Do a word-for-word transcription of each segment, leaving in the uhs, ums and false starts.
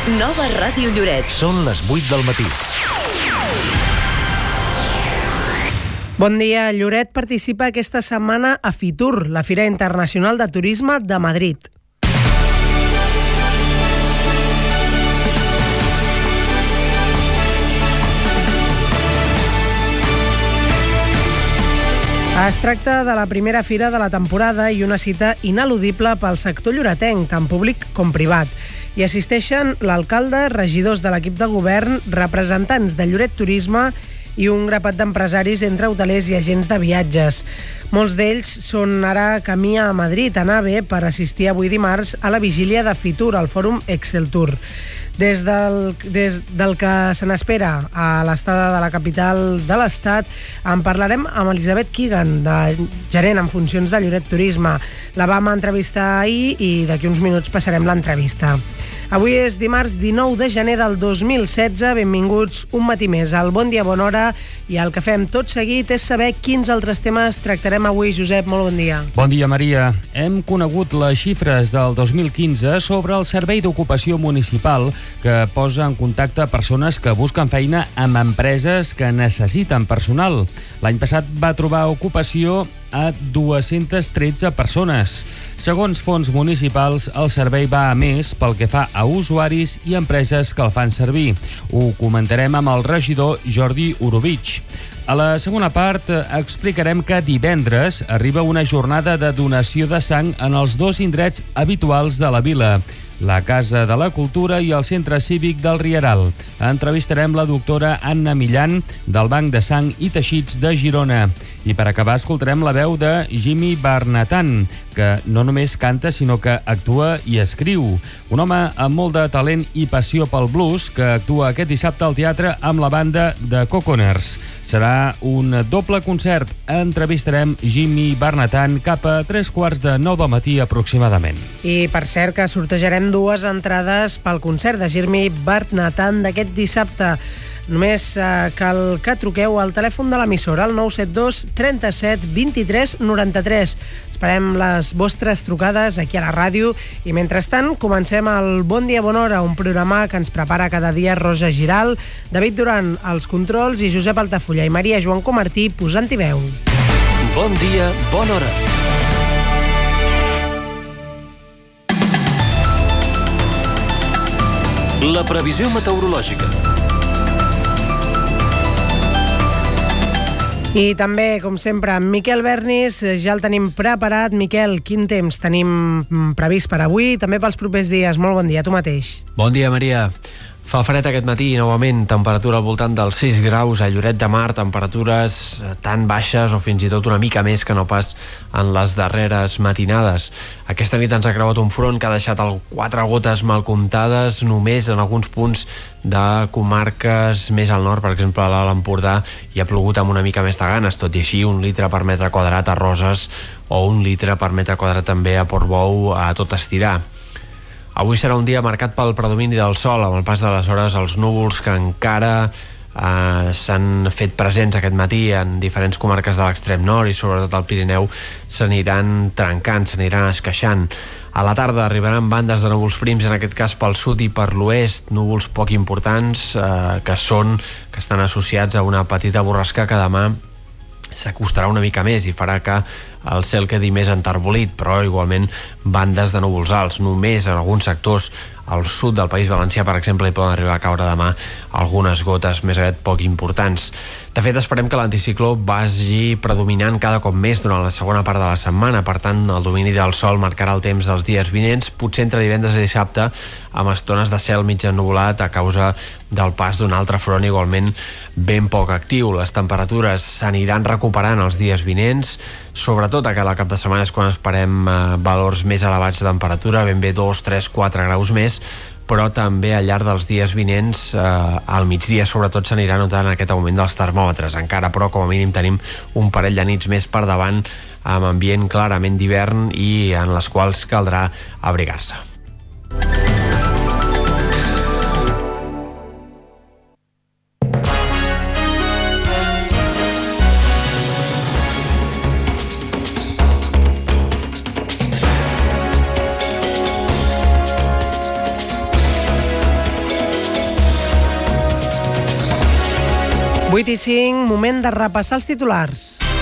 Nova Ràdio Lloret. Són les vuit del matí. Bon dia. Lloret participa aquesta setmana a Fitur, la Fira Internacional de Turisme de Madrid. Es tracta de la primera fira de la temporada i una cita ineludible pel sector lloretenc, tant públic com privat. Hi assisteixen l'alcalde, regidors de l'equip de govern, representants de Lloret Turisme i un grapat d'empresaris entre hotelers i agents de viatges. Molts d'ells són ara camí a Madrid, a Nave, per assistir avui dimarts a la vigília de Fitur, al fòrum Excel Tour. Des del, des del que se n'espera a l'estada de la capital de l'Estat, en parlarem amb Elisabet Keegan, de gerent en funcions de Lloret Turisme. La vam entrevistar ahir i d'aquí uns minuts passarem l'entrevista. Avui és dimarts dinou de gener del dos mil setze. Benvinguts un matí més al Bon Dia, Bona Hora, i el que fem tot seguit és saber quins altres temes tractarem avui. Josep, molt bon dia. Bon dia, Maria. Hem conegut les xifres del dos mil quinze sobre el Servei d'Ocupació Municipal, que posa en contacte persones que busquen feina amb empreses que necessiten personal. L'any passat va trobar ocupació a dues-centes tretze persones. Segons fons municipals, el servei va a més pel que fa a usuaris i empreses que el fan servir. Ho comentarem amb el regidor Jordi Orobitg. A la segona part explicarem que divendres arriba una jornada de donació de sang en els dos indrets habituals de la vila, la Casa de la Cultura i el Centre Cívic del Rieral. Entrevistarem la doctora Anna Millan, del Banc de Sang i Teixits de Girona. I per acabar escoltarem la veu de Jimmy Barnatan, que no només canta, sinó que actua i escriu. Un home amb molt de talent i passió pel blues, que actua aquest dissabte al teatre amb la banda de Coconers. Serà un doble concert. Entrevistarem Jimmy Barnatan cap a tres quarts de nou del matí aproximadament. I per cert que sortejarem dues entrades pel concert de Jimmy Barnatan d'aquest dissabte. Només eh, cal que truqueu al telèfon de l'emissora, al nou set dos trenta-set vint-i-tres noranta-tres. Esperem les vostres trucades aquí a la ràdio i mentrestant comencem el Bon Dia, Bona Hora, un programa que ens prepara cada dia Rosa Giral, David Duran als controls i Josep Altafulla i Maria Joan Comartí posant-hi veu. Bon dia, bona hora. La previsió meteorològica. I també, com sempre, amb Miquel Bernis, ja el tenim preparat. Miquel, quin temps tenim previst per avui i també pels propers dies? Molt bon dia, tu mateix. Bon dia, Maria. Fa fred aquest matí, novament, temperatura al voltant dels sis graus a Lloret de Mar, temperatures tan baixes o fins i tot una mica més que no pas en les darreres matinades. Aquesta nit ens ha creuat un front que ha deixat quatre gotes mal comptades, només en alguns punts de comarques més al nord, per exemple a l'Empordà, hi ha plogut amb una mica més de ganes, tot i així un litre per metre quadrat a Roses o un litre per metre quadrat també a Portbou a tot estirar. Avui serà un dia marcat pel predomini del sol, amb el pas de les hores els núvols que encara eh, s'han fet presents aquest matí en diferents comarques de l'extrem nord i sobretot al Pirineu s'aniran trencant, s'aniran esqueixant. A la tarda arribaran bandes de núvols prims, en aquest cas pel sud i per l'oest, núvols poc importants eh, que són, que estan associats a una petita borrasca que demà s'acostarà una mica més i farà que el cel quedi més enterbolit, però igualment bandes de núvols alts. Només en alguns sectors al sud del País Valencià, per exemple, hi poden arribar a caure demà algunes gotes més aviat poc importants. De fet, esperem que l'anticicló vagi predominant cada cop més durant la segona part de la setmana. Per tant, el domini del sol marcarà el temps dels dies vinents, potser entre divendres i dissabte, amb estones de cel mig ennuvolat a causa del pas d'un altre front igualment ben poc actiu. Les temperatures s'aniran recuperant els dies vinents, sobretot a cada cap de setmana és quan esperem eh, valors més elevats de temperatura, ben bé dos, tres, quatre graus més, però també al llarg dels dies vinents, eh, al migdia sobretot s'anirà notant aquest augment dels termòmetres. Encara, però, com a mínim tenim un parell de nits més per davant amb ambient clarament d'hivern i en les quals caldrà abrigar-se. vuit i cinc, moment de repassar els titulars.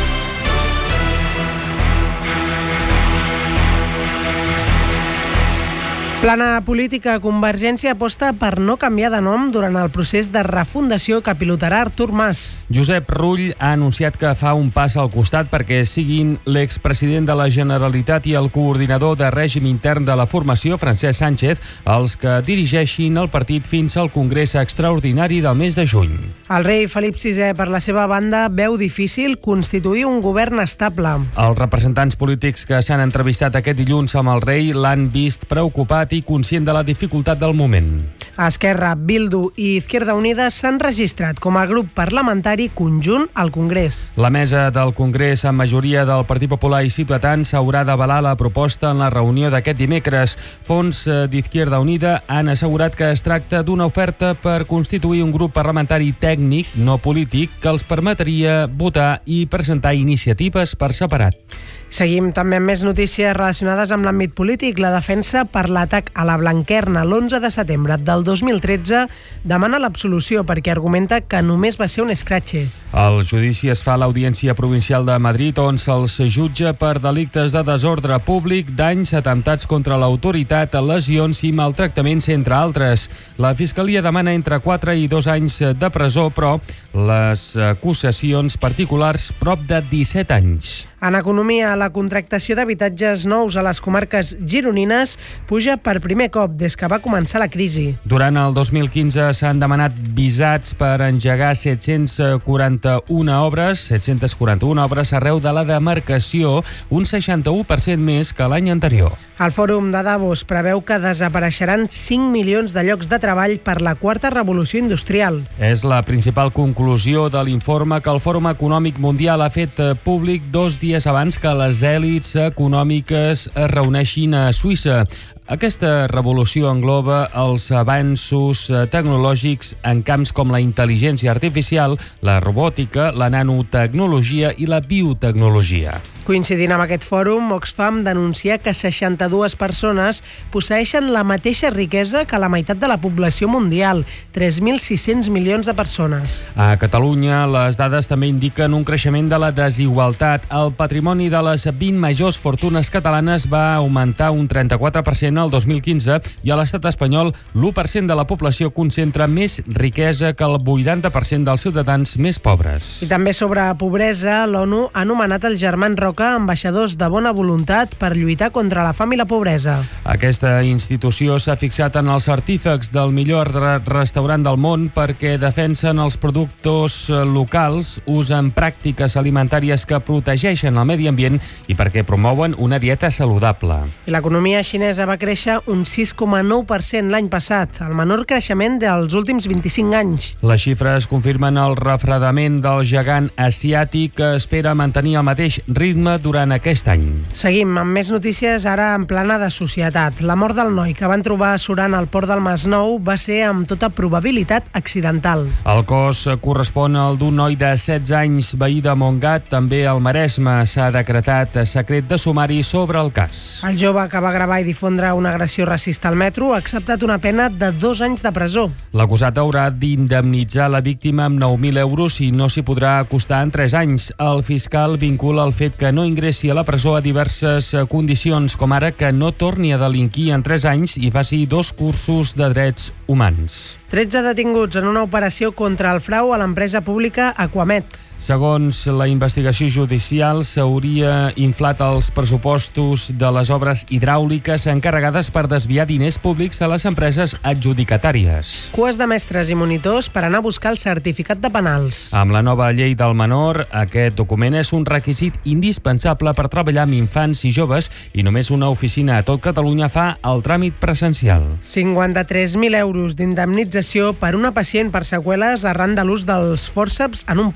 Plana política, Convergència aposta per no canviar de nom durant el procés de refundació que pilotarà Artur Mas. Josep Rull ha anunciat que fa un pas al costat perquè siguin l'expresident de la Generalitat i el coordinador de règim intern de la formació, Francesc Sánchez, els que dirigeixin el partit fins al Congrés Extraordinari del mes de juny. El rei Felip sisè, per la seva banda, veu difícil constituir un govern estable. Els representants polítics que s'han entrevistat aquest dilluns amb el rei l'han vist preocupat i conscient de la dificultat del moment. Esquerra, Bildu i Izquierda Unida s'han registrat com a grup parlamentari conjunt al Congrés. La mesa del Congrés, amb majoria del Partit Popular i Ciutadans, haurà d'avalar la proposta en la reunió d'aquest dimecres. Fons d'Izquierda Unida han assegurat que es tracta d'una oferta per constituir un grup parlamentari tècnic, no polític, que els permetria votar i presentar iniciatives per separat. Seguim també amb més notícies relacionades amb l'àmbit polític. La defensa per l'atac a la Blanquerna l'onze de setembre del dos mil tretze demana l'absolució perquè argumenta que només va ser un escratxe. El judici es fa a l'Audiència Provincial de Madrid, on se'ls jutja per delictes de desordre públic, danys, atemptats contra l'autoritat, lesions i maltractaments, entre altres. La Fiscalia demana entre quatre i dos anys de presó, però les acusacions particulars prop de disset anys. En economia, la contractació d'habitatges nous a les comarques gironines puja per primer cop des que va començar la crisi. Durant el dos mil quinze s'han demanat visats per engegar set-cents quaranta-una obres, set-cents quaranta-una obres arreu de la demarcació, un seixanta-u per cent més que l'any anterior. El Fòrum de Davos preveu que desapareixeran cinc milions de llocs de treball per la quarta revolució industrial. És la principal conclusió de l'informe que el Fòrum Econòmic Mundial ha fet públic dos dies abans que les èlits econòmiques es reuneixin a Suïssa. Aquesta revolució engloba els avanços tecnològics en camps com la intel·ligència artificial, la robòtica, la nanotecnologia i la biotecnologia. Coincidint amb aquest fòrum, Oxfam denuncia que seixanta-dues persones posseeixen la mateixa riquesa que la meitat de la població mundial, tres mil sis-cents milions de persones. A Catalunya, les dades també indiquen un creixement de la desigualtat. El patrimoni de les vint majors fortunes catalanes va augmentar un trenta-quatre per cent el dos mil quinze i a l'estat espanyol l'u per cent de la població concentra més riquesa que el vuitanta per cent dels ciutadans més pobres. I també sobre pobresa, l'ONU ha nomenat els germans Roca ambaixadors de bona voluntat per lluitar contra la fam i la pobresa. Aquesta institució s'ha fixat en els artífecs del millor restaurant del món perquè defensen els productors locals, usen pràctiques alimentàries que protegeixen el medi ambient i perquè promouen una dieta saludable. I l'economia xinesa va créixer un sis coma nou per cent l'any passat, el menor creixement dels últims vint-i-cinc anys. Les xifres confirmen el refredament del gegant asiàtic que espera mantenir el mateix ritme durant aquest any. Seguim amb més notícies ara en plana de societat. La mort del noi que van trobar surant al port del Masnou va ser amb tota probabilitat accidental. El cos correspon al d'un noi de setze anys, veí de Montgat, també al Maresme. S'ha decretat secret de sumari sobre el cas. El jove que va gravar i difondre una agressió racista al metro ha acceptat una pena de dos anys de presó. L'acusat haurà d'indemnitzar la víctima amb nou mil euros i no s'hi podrà acostar en tres anys. El fiscal vincula el fet que no ingressi a la presó a diverses condicions, com ara que no torni a delinquir en tres anys i faci dos cursos de drets humans. tretze detinguts en una operació contra el frau a l'empresa pública Aquamet. Segons la investigació judicial, s'hauria inflat els pressupostos de les obres hidràuliques encarregades per desviar diners públics a les empreses adjudicatàries. Cues de mestres i monitors per anar a buscar el certificat de penals. Amb la nova llei del menor, aquest document és un requisit indispensable per treballar amb infants i joves i només una oficina a tot Catalunya fa el tràmit presencial. cinquanta-tres mil euros d'indemnització per una pacient per seqüeles arran de l'ús dels fòrceps en un part.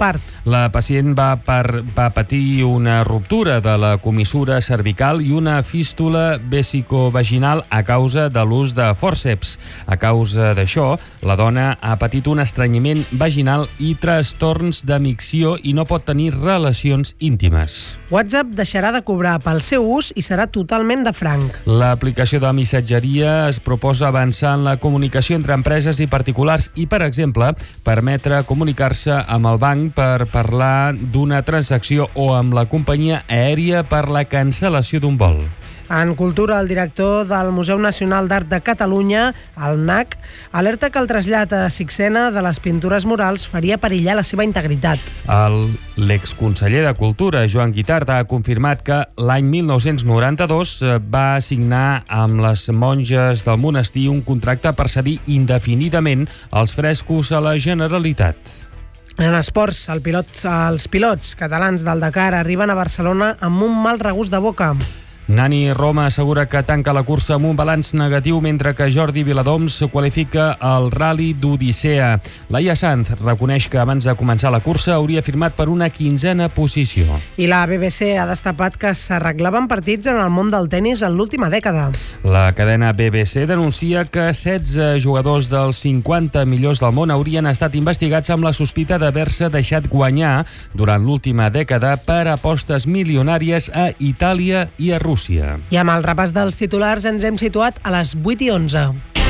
La pacient va, per, va patir una ruptura de la comissura cervical i una fístula vesicovaginal a causa de l'ús de fòrceps. A causa d'això, la dona ha patit un estrenyiment vaginal i trastorns de micció i no pot tenir relacions íntimes. WhatsApp deixarà de cobrar pel seu ús i serà totalment de franc. L'aplicació de missatgeria es proposa avançar en la comunicació entre empreses i particulars i, per exemple, permetre comunicar-se amb el banc per parlar d'una transacció o amb la companyia aèria per la cancel·lació d'un vol. En cultura, el director del Museu Nacional d'Art de Catalunya, el N A C, alerta que el trasllat a Sixena de les pintures murals faria perillar la seva integritat. El, l'exconseller de Cultura, Joan Guitart, ha confirmat que l'any mil nou-cents noranta-dos va signar amb les monges del monestir un contracte per cedir indefinidament els frescos a la Generalitat. En esports, el pilot, els pilots catalans del Dakar arriben a Barcelona amb un mal regust de boca. Nani Roma assegura que tanca la cursa amb un balanç negatiu, mentre que Jordi Viladoms qualifica el Rally d'Odissea. Laia Sanz reconeix que abans de començar la cursa hauria firmat per una quinzena posició. I la B B C ha destapat que s'arreglaven partits en el món del tennis en l'última dècada. La cadena B B C denuncia que setze jugadors dels cinquanta millors del món haurien estat investigats amb la sospita d'haver-se deixat guanyar durant l'última dècada per apostes milionàries a Itàlia i a Rússia. I amb el repàs dels titulars ens hem situat a les vuit i onze.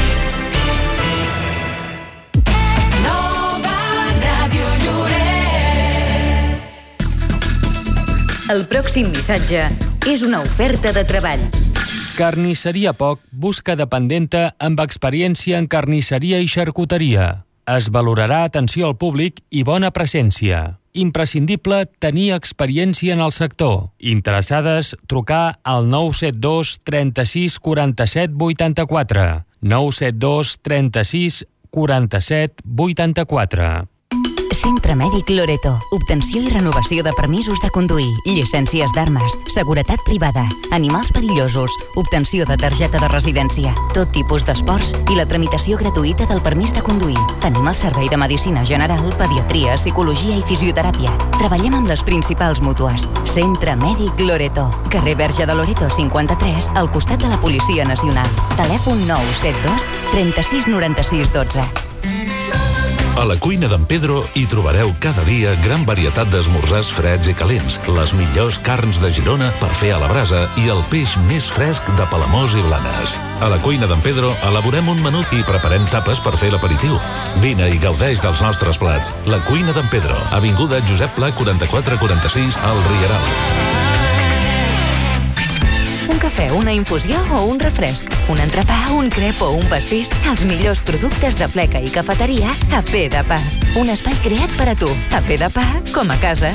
El pròxim missatge és una oferta de treball. Carnisseria Poc busca dependenta amb experiència en carnisseria i xarcuteria. Es valorarà atenció al públic i bona presència. Imprescindible tenir experiència en el sector. Interessades, trucar al nou set dos trenta-sis quaranta-set vuitanta-quatre. nou set dos trenta-sis quaranta-set vuitanta-quatre. Centre Mèdic Loreto. Obtenció i renovació de permisos de conduir, llicències d'armes, seguretat privada, animals perillosos, obtenció de targeta de residència, tot tipus d'esports i la tramitació gratuïta del permís de conduir. Tenim el servei de medicina general, pediatria, psicologia i fisioteràpia. Treballem amb les principals mútues. Centre Mèdic Loreto. Carrer Verge de Loreto cinquanta-tres, al costat de la Policia Nacional. Telèfon nou set dos trenta-sis noranta-sis dotze. A la cuina d'en Pedro hi trobareu cada dia gran varietat d'esmorzars freds i calents, les millors carns de Girona per fer a la brasa i el peix més fresc de Palamós i Blanes. A la cuina d'en Pedro elaborem un menú i preparem tapes per fer l'aperitiu. Vine i gaudeix dels nostres plats. La cuina d'en Pedro, avinguda Josep Pla quaranta-quatre quaranta-sis, al Rieral. Un cafè, una infusió o un refresc, un entrepà, un crep o un pastís, els millors productes de fleca i cafeteria a Pe de Pa. Un espai creat per a tu, a Pe de Pa, com a casa.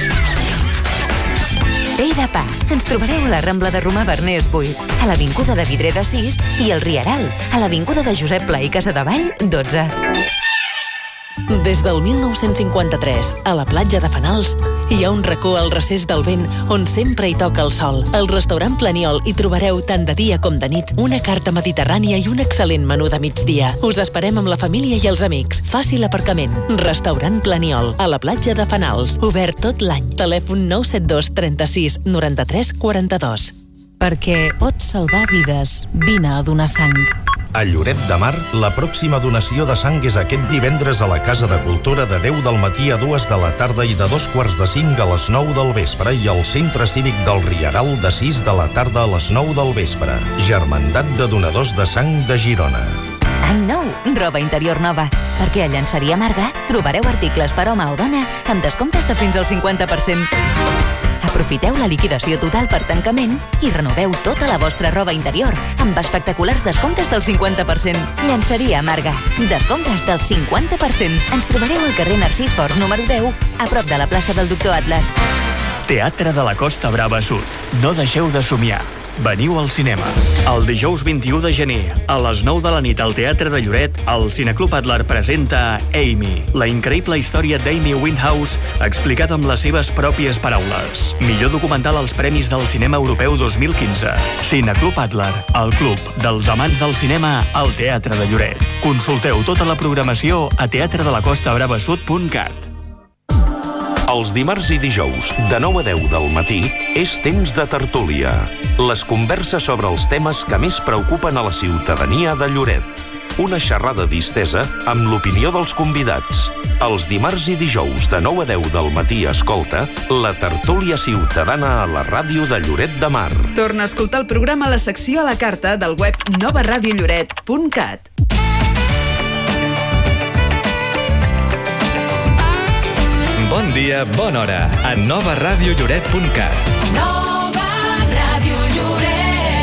Pe de Pa. Ens trobareu a la Rambla de Romà Bernés vuit, a l'Avinguda de Vidrera sis i al Rieral, a l'Avinguda de Josep Pla i Casadevall dotze. Des del mil nou-cents cinquanta-tres, a la platja de Fenals, hi ha un racó al recés del vent on sempre hi toca el sol. Al restaurant Planiol hi trobareu tant de dia com de nit una carta mediterrània i un excel·lent menú de migdia. Us esperem amb la família i els amics. Fàcil aparcament. Restaurant Planiol, a la platja de Fenals. Obert tot l'any. Telèfon nou set dos trenta-sis noranta-tres quaranta-dos. Perquè pots salvar vides, vine a donar sang. A Lloret de Mar, la pròxima donació de sang és aquest divendres a la Casa de Cultura de deu del matí a dues de la tarda i de dos quarts de cinc a les nou del vespre i al Centre Cívic del Rieral de sis de la tarda a les nou del vespre. Germandat de Donadors de Sang de Girona. Any nou, roba interior nova. Perquè a Llenceria Marga trobareu articles per home o dona amb descomptes de fins al cinquanta per cent. Aprofiteu la liquidació total per tancament i renoveu tota la vostra roba interior amb espectaculars descomptes del cinquanta per cent. Llenceria Marga. Descomptes del cinquanta per cent. Ens trobareu al carrer Narcís Fort número deu, a prop de la plaça del Doctor Adler. Teatre de la Costa Brava Sud. No deixeu de somiar. Veniu al cinema. El dijous vint-i-u de gener, a les nou de la nit al Teatre de Lloret, el Cineclub Adler presenta Amy, la increïble història d'Amy Winehouse explicada amb les seves pròpies paraules. Millor documental als Premis del Cinema Europeu dos mil quinze. Cineclub Adler, el club dels amants del cinema al Teatre de Lloret. Consulteu tota la programació a teatre de la costa brava sud punt cat. Els dimarts i dijous, de nou a deu del matí, és temps de tertúlia. Les converses sobre els temes que més preocupen a la ciutadania de Lloret. Una xerrada distesa amb l'opinió dels convidats. Els dimarts i dijous, de nou a deu del matí, escolta la tertúlia ciutadana a la ràdio de Lloret de Mar. Torna a escoltar el programa a la secció a la carta del web nova ràdio lloret punt cat. Bon dia, bona hora, a nova ràdio lloret punt cat. Nova Ràdio Lloret.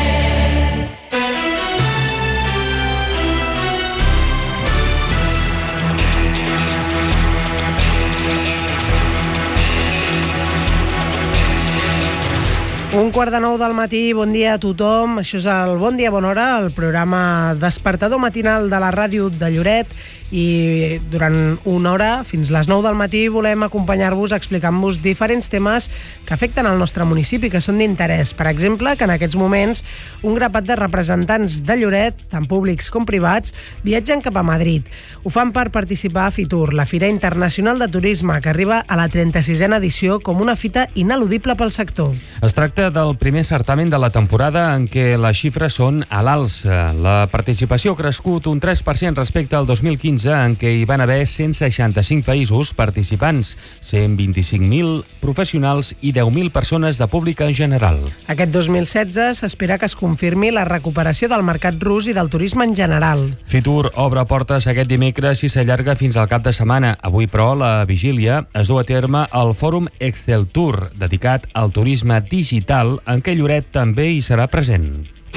Un quart de nou del matí, bon dia a tothom. Això és el Bon Dia, Bona Hora, el programa despertador matinal de la ràdio de Lloret. I durant una hora, fins les nou del matí, volem acompanyar-vos explicant-vos diferents temes que afecten el nostre municipi, que són d'interès. Per exemple, que en aquests moments un grapat de representants de Lloret, tant públics com privats, viatgen cap a Madrid. Ho fan per participar a Fitur, la Fira Internacional de Turisme, que arriba a la trenta-sisena edició com una fita ineludible pel sector. Es tracta del primer certamen de la temporada en què les xifres són a l'alça. La participació ha crescut un tres per cent respecte al dos mil quinze, en què hi van haver cent seixanta-cinc països participants, cent vint-i-cinc mil professionals i deu mil persones de públic en general. Aquest dos mil setze s'espera que es confirmi la recuperació del mercat rus i del turisme en general. Fitur obre portes aquest dimecres i s'allarga fins al cap de setmana. Avui, però, la vigília es du a terme al Fòrum Exceltur, dedicat al turisme digital, en què Lloret també hi serà present.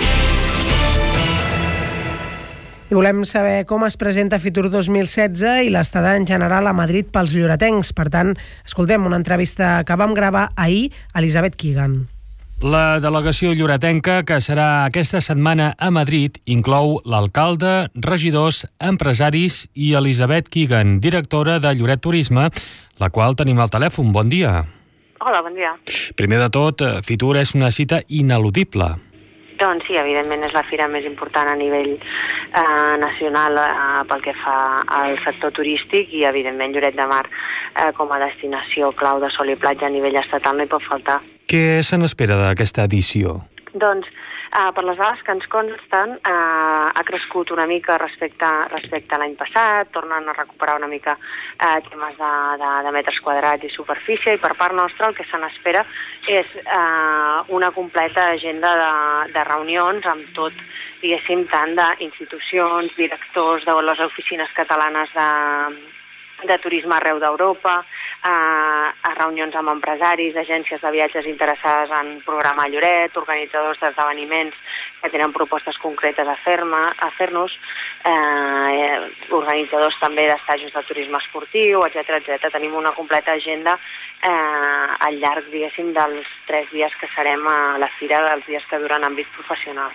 I volem saber com es presenta Fitur dos mil setze i l'estada en general a Madrid pels lloretencs. Per tant, escoltem una entrevista que vam gravar ahir a Elisabet Keegan. La delegació lloretenca, que serà aquesta setmana a Madrid, inclou l'alcalde, regidors, empresaris i Elisabet Keegan, directora de Lloret Turisme, la qual tenim al telèfon. Bon dia. Hola, bon dia. Primer de tot, Fitur és una cita ineludible. Doncs sí, evidentment és la fira més important a nivell eh, nacional eh, pel que fa al sector turístic i evidentment Lloret de Mar eh, com a destinació clau de sol i platja a nivell estatal no hi pot faltar. Què se n'espera d'aquesta edició? Doncs, eh, per les dades que ens consten, eh, ha crescut una mica respecte, respecte a l'any passat, tornen a recuperar una mica eh, temes de, de, de metres quadrats i superfície, i per part nostra el que se n'espera és eh, una completa agenda de, de reunions amb tot, diguéssim, tant d'institucions, directors de les oficines catalanes de, de turisme arreu d'Europa, a, a reunions amb empresaris, agències de viatges interessades en programar Lloret, organitzadors d'esdeveniments que tenen propostes concretes a fer-me, a fer-nos, eh, organitzadors també d'estajos de turisme esportiu, etcètera, etcètera. Tenim una completa agenda eh, al llarg, diguéssim, dels tres dies que serem a la fira, dels dies que duren àmbit professional.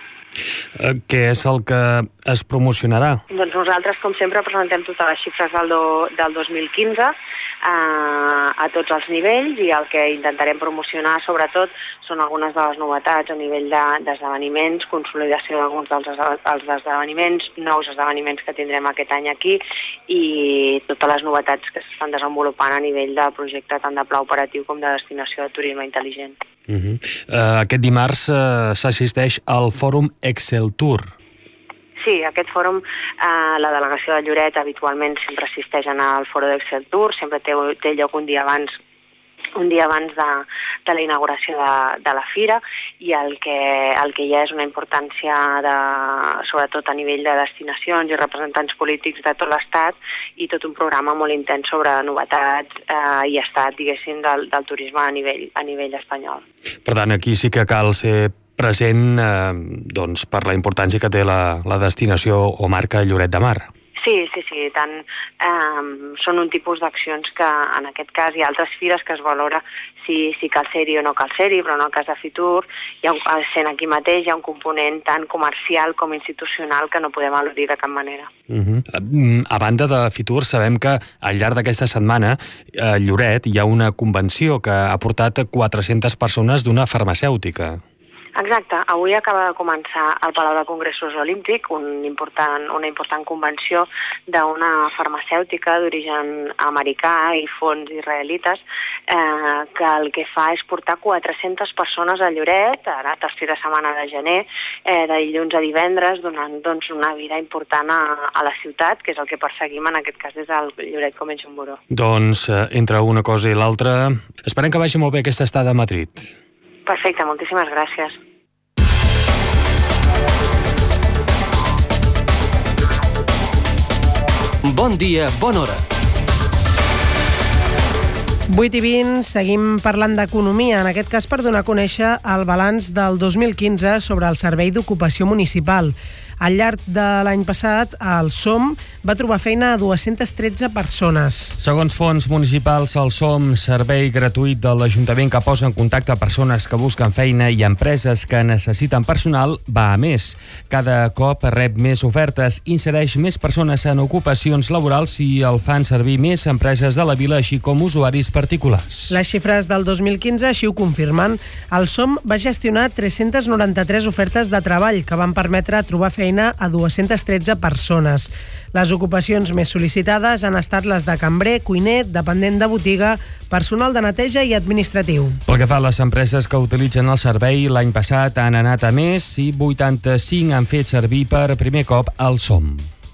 Què és el que es promocionarà? Doncs nosaltres, com sempre, presentem totes les xifres del, do, del dos mil quinze eh, a tots els nivells, i el que intentarem promocionar, sobretot, són algunes de les novetats a nivell de, d'esdeveniments, consolidació d'alguns dels els esdeveniments, nous esdeveniments que tindrem aquest any aquí, i totes les novetats que s'estan desenvolupant a nivell de projecte tant de pla operatiu com de destinació de turisme intel·ligent. Uh-huh. Uh, aquest dimarts uh, s'assisteix al Fòrum Exceltur. Sí, aquest fòrum, eh, la delegació de Lloret habitualment sempre assisteix al Fòrum Exceltur, sempre té, té lloc un dia abans un dia abans de, de la inauguració de, de la fira, i el que, el que hi ha és una importància de, sobretot a nivell de destinacions i representants polítics de tot l'Estat, i tot un programa molt intens sobre novetats eh, i estat, diguéssim, del, del turisme a nivell, a nivell espanyol. Per tant, aquí sí que cal ser present eh, doncs, per la importància que té la, la destinació o marca Lloret de Mar. Sí, sí, sí, tant eh, són un tipus d'accions que en aquest cas hi ha altres fires que es valora si, si cal ser-hi o no cal ser-hi, però en el cas de Fitur, hi ha un, sent aquí mateix, hi ha un component tant comercial com institucional que no podem al·ludir de cap manera. Uh-huh. A banda de Fitur, sabem que al llarg d'aquesta setmana a Lloret hi ha una convenció que ha portat quatre-centes persones d'una farmacèutica. Exacte. Avui acaba de començar al Palau de Congressos Olímpic un important, una important convenció d'una farmacèutica d'origen americà i fons israelites eh, que el que fa és portar quatre-centes persones a Lloret, ara tercera setmana de gener, eh, de dilluns a divendres, donant doncs, una vida important a, a la ciutat, que és el que perseguim en aquest cas des del Lloret Convention Bureau. Doncs, eh, entre una cosa i l'altra, esperem que vagi molt bé aquesta estada a Madrid. Perfecte, moltíssimes gràcies. Bon dia, bona hora. vuit i vint, seguim parlant d'economia, en aquest cas per donar a conèixer el balanç del dos mil quinze sobre el Servei d'Ocupació Municipal. Al llarg de l'any passat, el S O M va trobar feina a dues-centes tretze persones. Segons fons municipals, el S O M, servei gratuït de l'Ajuntament que posa en contacte persones que busquen feina i empreses que necessiten personal, va a més. Cada cop rep més ofertes, insereix més persones en ocupacions laborals i el fan servir més empreses de la vila, així com usuaris particulars. Les xifres del dos mil quinze així ho confirmen. El S O M va gestionar tres-centes noranta-tres ofertes de treball que van permetre trobar feina a dues-centes tretze persones. Les ocupacions més sol·licitades han estat les de cambrer, cuiner, dependent de botiga, personal de neteja i administratiu. Pel que fa a les empreses que utilitzen el servei, l'any passat han anat a més i vuitanta-cinc han fet servir per primer cop el S O M.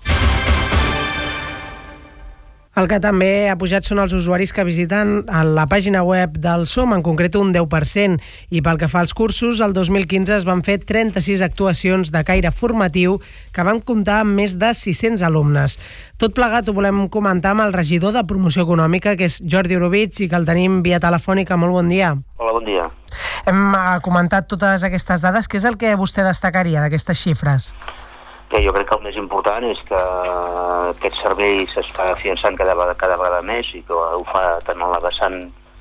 El que també ha pujat són els usuaris que visiten la pàgina web del S O M, en concret un deu per cent. I pel que fa als cursos, el dos mil quinze es van fer trenta-sis actuacions de caire formatiu que van comptar amb més de sis-cents alumnes. Tot plegat ho volem comentar amb el regidor de Promoció Econòmica, que és Jordi Orobitg, i que el tenim via telefònica. Molt bon dia. Hola, bon dia. Hem comentat totes aquestes dades. Què és el que vostè destacaria d'aquestes xifres? Que jo crec que el més important és que aquest servei s'està afiançant cada, cada vegada més i que ho fa tant en la vessant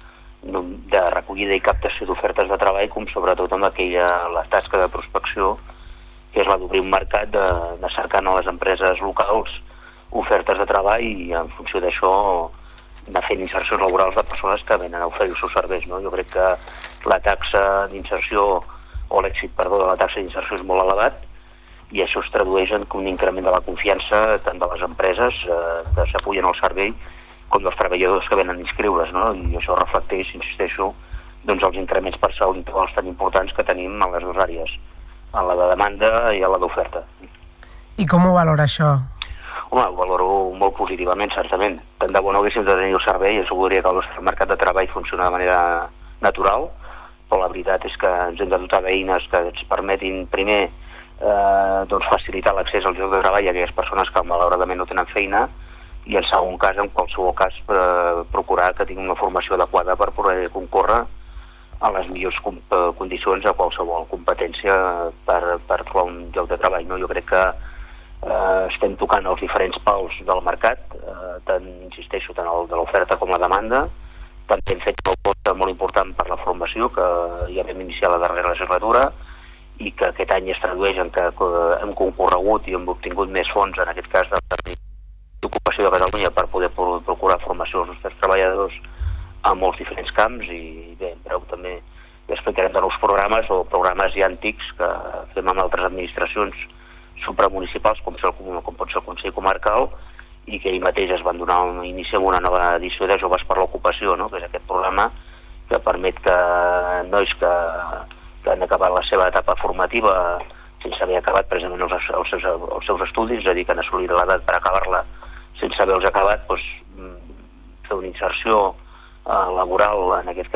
de recollida i captació d'ofertes de treball com sobretot amb aquella, la tasca de prospecció, que és la d'obrir un mercat de, de cercar a les empreses locals ofertes de treball i en funció d'això anar fent insercions laborals de persones que venen a oferir els seus serveis. No? Jo crec que la taxa d'inserció o l'èxit, perdó, de la taxa d'inserció és molt elevat i això es tradueix en un increment de la confiança tant de les empreses eh, que s'apoyen al servei com dels treballadors que venen a inscriure's, no? I això reflecteix, insisteixo, doncs els increments percentuals tan importants que tenim en les dues àrees, en la de demanda i en la d'oferta. I com ho valora això? Home, ho valoro molt positivament, certament. Tant de bo no haguéssim de tenir el servei, això voldria que el nostre mercat de treball funciona de manera natural, però la veritat és que ens hem de dotar d'eines que ens permetin, primer, Eh, doncs facilitar l'accés al lloc de treball a aquelles persones que malauradament no tenen feina i en segon cas, en qualsevol cas eh, procurar que tinguin una formació adequada per poder concórrer a les millors condicions a qualsevol competència per, per trobar un lloc de treball. No? Jo crec que eh, estem tocant els diferents pals del mercat, eh, tant, insisteixo, tant el de l'oferta com la demanda. També hem fet una aposta molt important per la formació, que ja vam iniciar la darrera legislatura, i que aquest any es tradueix en que hem concorregut i hem obtingut més fons, en aquest cas d'Ocupació de Catalunya, per poder procurar formació als nostres treballadors a molts diferents camps i bé, en breu també explicarem de nous programes o programes ja antics que fem amb altres administracions supramunicipals com, com pot ser el Consell Comarcal i que ahir mateix es van donar un inici amb una nova edició de Joves per l'Ocupació, no? Que és aquest programa que permet que nois que que han acabat la seva etapa formativa sense haver acabat precisament els, els, seus, els seus estudis, és a dir, que han assolit l'edat per acabar-la sense haver-los acabat, doncs, fer una inserció eh, laboral, en aquest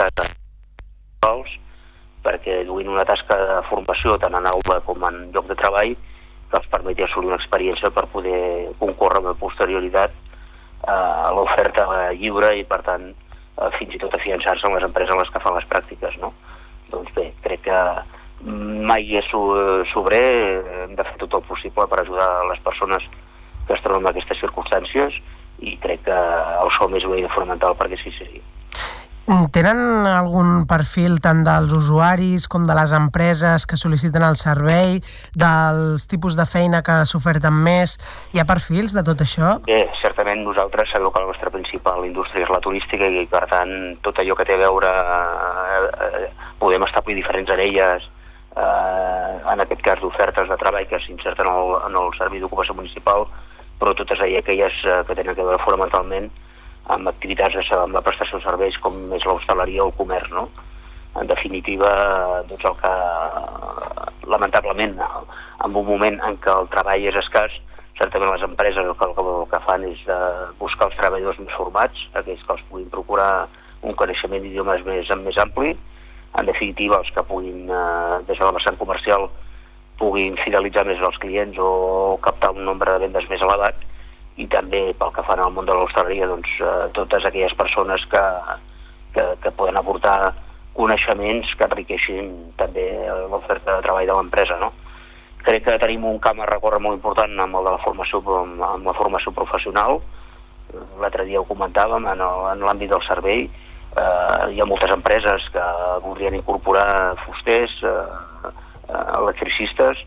cas, perquè duint una tasca de formació tant en aula com en lloc de treball que els permeti assolir una experiència per poder concórrer amb posterioritat eh, a l'oferta lliure i, per tant, eh, fins i tot afiançar-se en les empreses en les que fan les pràctiques, no? Doncs bé, crec que mai és sobrer, hem de fer tot el possible per ajudar les persones que es troben en aquestes circumstàncies i crec que el S O M és una eina fonamental perquè sí sigui. Tenen algun perfil tant dels usuaris com de les empreses que sol·liciten el servei, dels tipus de feina que s'oferten més? Hi ha perfils de tot això? Bé, certament nosaltres sabeu que la nostra principal indústria és la turística i per tant tot allò que té a veure, eh, podem establir diferents anelles eh, en aquest cas d'ofertes de treball que s'inserten en, el, en el Servei d'Ocupació Municipal, però totes aquelles eh, que tenen a veure fonamentalment amb activitats amb la prestació de serveis com és l'hostaleria o el comerç, no? En definitiva, doncs el que, lamentablement, en un moment en què el treball és escàs, certament les empreses el que, el que fan és de buscar els treballadors més formats, aquells que els puguin procurar un coneixement d'idiomes més, més ampli, en definitiva, els que puguin, eh, des de la vessant comercial, puguin fidelitzar més els clients o captar un nombre de vendes més elevat, i també pel que fan al món de l'hostaleria, doncs, eh, totes aquelles persones que, que, que poden aportar coneixements que enriqueixin també l'oferta de treball de l'empresa, no? Crec que tenim un camp a recórrer molt important amb el de la formació, amb la formació professional. L'altre dia ho comentàvem, en, en l'àmbit del servei, eh, hi ha moltes empreses que voldrien incorporar fusters, eh, electricistes,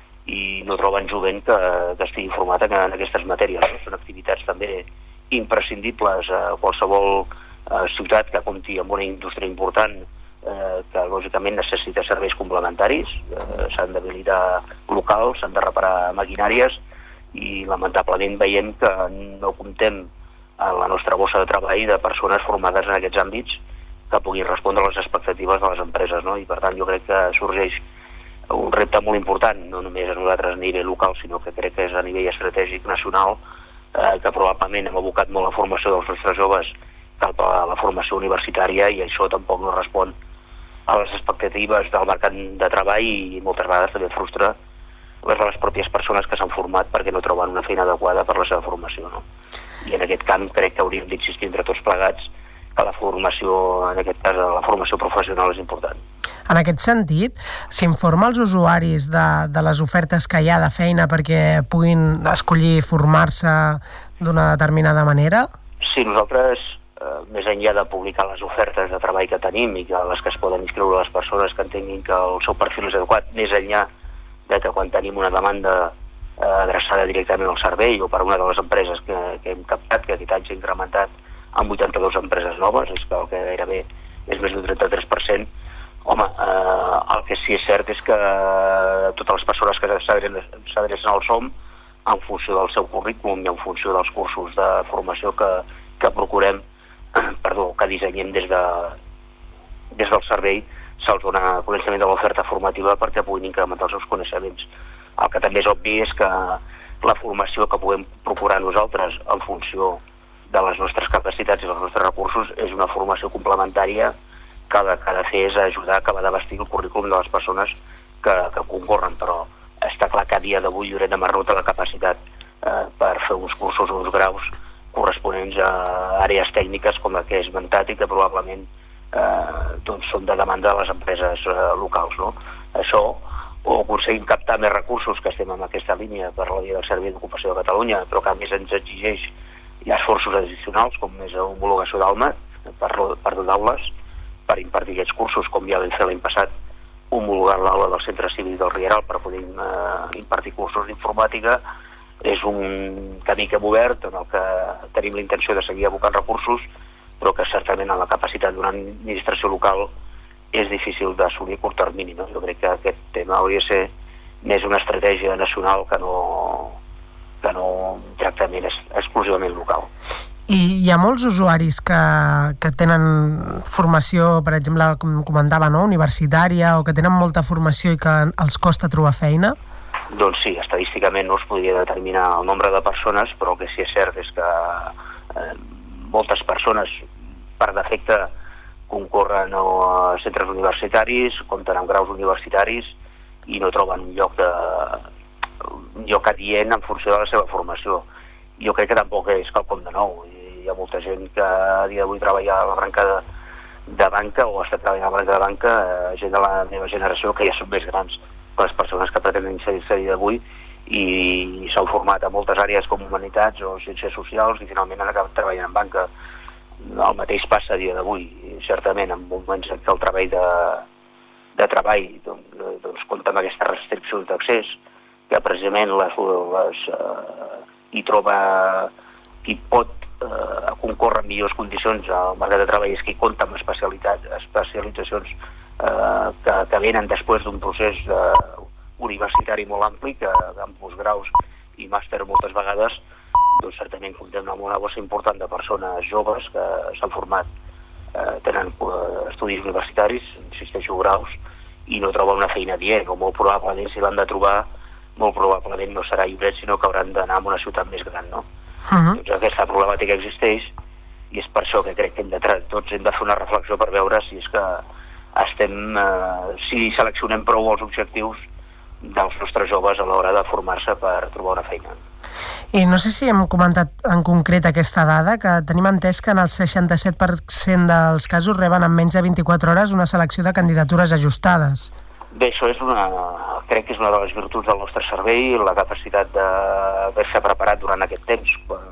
i no troben jovent que, que estigui format en, en aquestes matèries. No? Són activitats també imprescindibles a qualsevol eh, ciutat que compti amb una indústria important, eh, que lògicament necessita serveis complementaris, eh, s'han d'habilitar locals, s'han de reparar maquinàries, i lamentablement veiem que no comptem a la nostra bossa de treball de persones formades en aquests àmbits que puguin respondre a les expectatives de les empreses, no? I per tant jo crec que sorgeix un repte molt important, no només a nosaltres a nivell local, sinó que crec que és a nivell estratègic nacional, eh, que probablement hem abocat molt la formació dels nostres joves cap a la formació universitària, i això tampoc no respon a les expectatives del mercat de treball, i moltes vegades també frustra les de les pròpies persones que s'han format perquè no troben una feina adequada per la seva formació, no? I en aquest camp crec que hauríem d'insistir entre tots plegats que la formació, en aquest cas la formació professional, és important. En aquest sentit, s'informa als usuaris de, de les ofertes que hi ha de feina perquè puguin escollir formar-se d'una determinada manera? Sí, nosaltres, eh, més enllà de publicar les ofertes de treball que tenim i que les que es poden inscriure les persones que entenguin que el seu perfil és adequat, més enllà de que quan tenim una demanda eh, adreçada directament al servei o per una de les empreses que, que hem captat, que aquest any s'ha incrementat amb vuitanta-dues empreses noves, és que el que gairebé és més d'un trenta-tres per cent. Home, eh, el que sí és cert és que totes les persones que s'adrecen al S O M, en funció del seu currículum i en funció dels cursos de formació que, que procurem, perdó, que dissenyem des, de, des del servei, se'ls dona coneixement de l'oferta formativa perquè puguin incrementar els seus coneixements. El que també és obvi és que la formació que puguem procurar nosaltres en funció de les nostres capacitats i dels nostres recursos és una formació complementària que el que ha de fer és ajudar a acabar de vestir el currículum de les persones que, que concorren, però està clar que a dia d'avui Lloret de Mar no té la capacitat eh, per fer uns cursos o uns graus corresponents a àrees tècniques com la que he esmentat i que probablement eh, doncs són de demanda de les empreses eh, locals, no? Això, o aconseguim captar més recursos, que estem en aquesta línia per la via del Servei d'Ocupació de Catalunya, però que a més ens exigeix hi ha esforços addicionals, com és homologació d'Alma per, per donar aules, per impartir aquests cursos, com ja vam fer l'any passat, homologar l'aula del Centre Cívic del Rieral per poder eh, impartir cursos d'informàtica. És un camí que hem obert en el que tenim la intenció de seguir abocant recursos, però que certament en la capacitat d'una administració local és difícil d'assolir a curt termini, no? Jo crec que aquest tema hauria de ser més una estratègia nacional que no que no un tractament exclusivament local. I hi ha molts usuaris que, que tenen formació, per exemple, com comentava, no? universitària, o que tenen molta formació i que els costa trobar feina? Doncs sí, estadísticament no es podria determinar el nombre de persones, però el que sí és cert és que eh, moltes persones, per defecte, concorren a centres universitaris, compten amb graus universitaris i no troben un lloc de un lloc adient en funció de la seva formació. Jo crec que tampoc és quelcom de nou. Hi ha molta gent que a dia d'avui treballa a la branca de, de banca o està treballant a la branca de banca, eh, gent de la meva generació que ja són més grans que les persones que pretenen inserir-se a dia d'avui i s'han format a moltes àrees com humanitats o ciències socials i finalment han acabat treballant en banca. El mateix passa a dia d'avui, certament, en moments en què el treball de, de treball doncs, doncs compta amb aquestes restriccions d'accés, que precisament les, les, eh, hi troba qui pot eh, concórrer en millors condicions al mercat de treball és qui compta amb especialitat, especialitzacions eh, que, que venen després d'un procés de, universitari molt ampli, que amb postgraus i màster moltes vegades, doncs certament comptem amb una bossa important de persones joves que s'han format, eh, tenen eh, estudis universitaris, insisteixo, graus, i no troben una feina dient, o molt probablement si l'han de trobar, molt probablement no serà Lloret, sinó que hauran d'anar a una ciutat més gran, no? Uh-huh. Doncs aquesta problemàtica existeix, i és per això que crec que hem de, tots hem de fer una reflexió per veure si és que estem, eh, si seleccionem prou els objectius dels nostres joves a l'hora de formar-se per trobar una feina. I no sé si hem comentat en concret aquesta dada, que tenim entès que en el seixanta-set per cent dels casos reben en menys de vint-i-quatre hores una selecció de candidatures ajustades. Bé, això és una, crec que és una de les virtuts del nostre servei, la capacitat d'haver-se preparat durant aquest temps.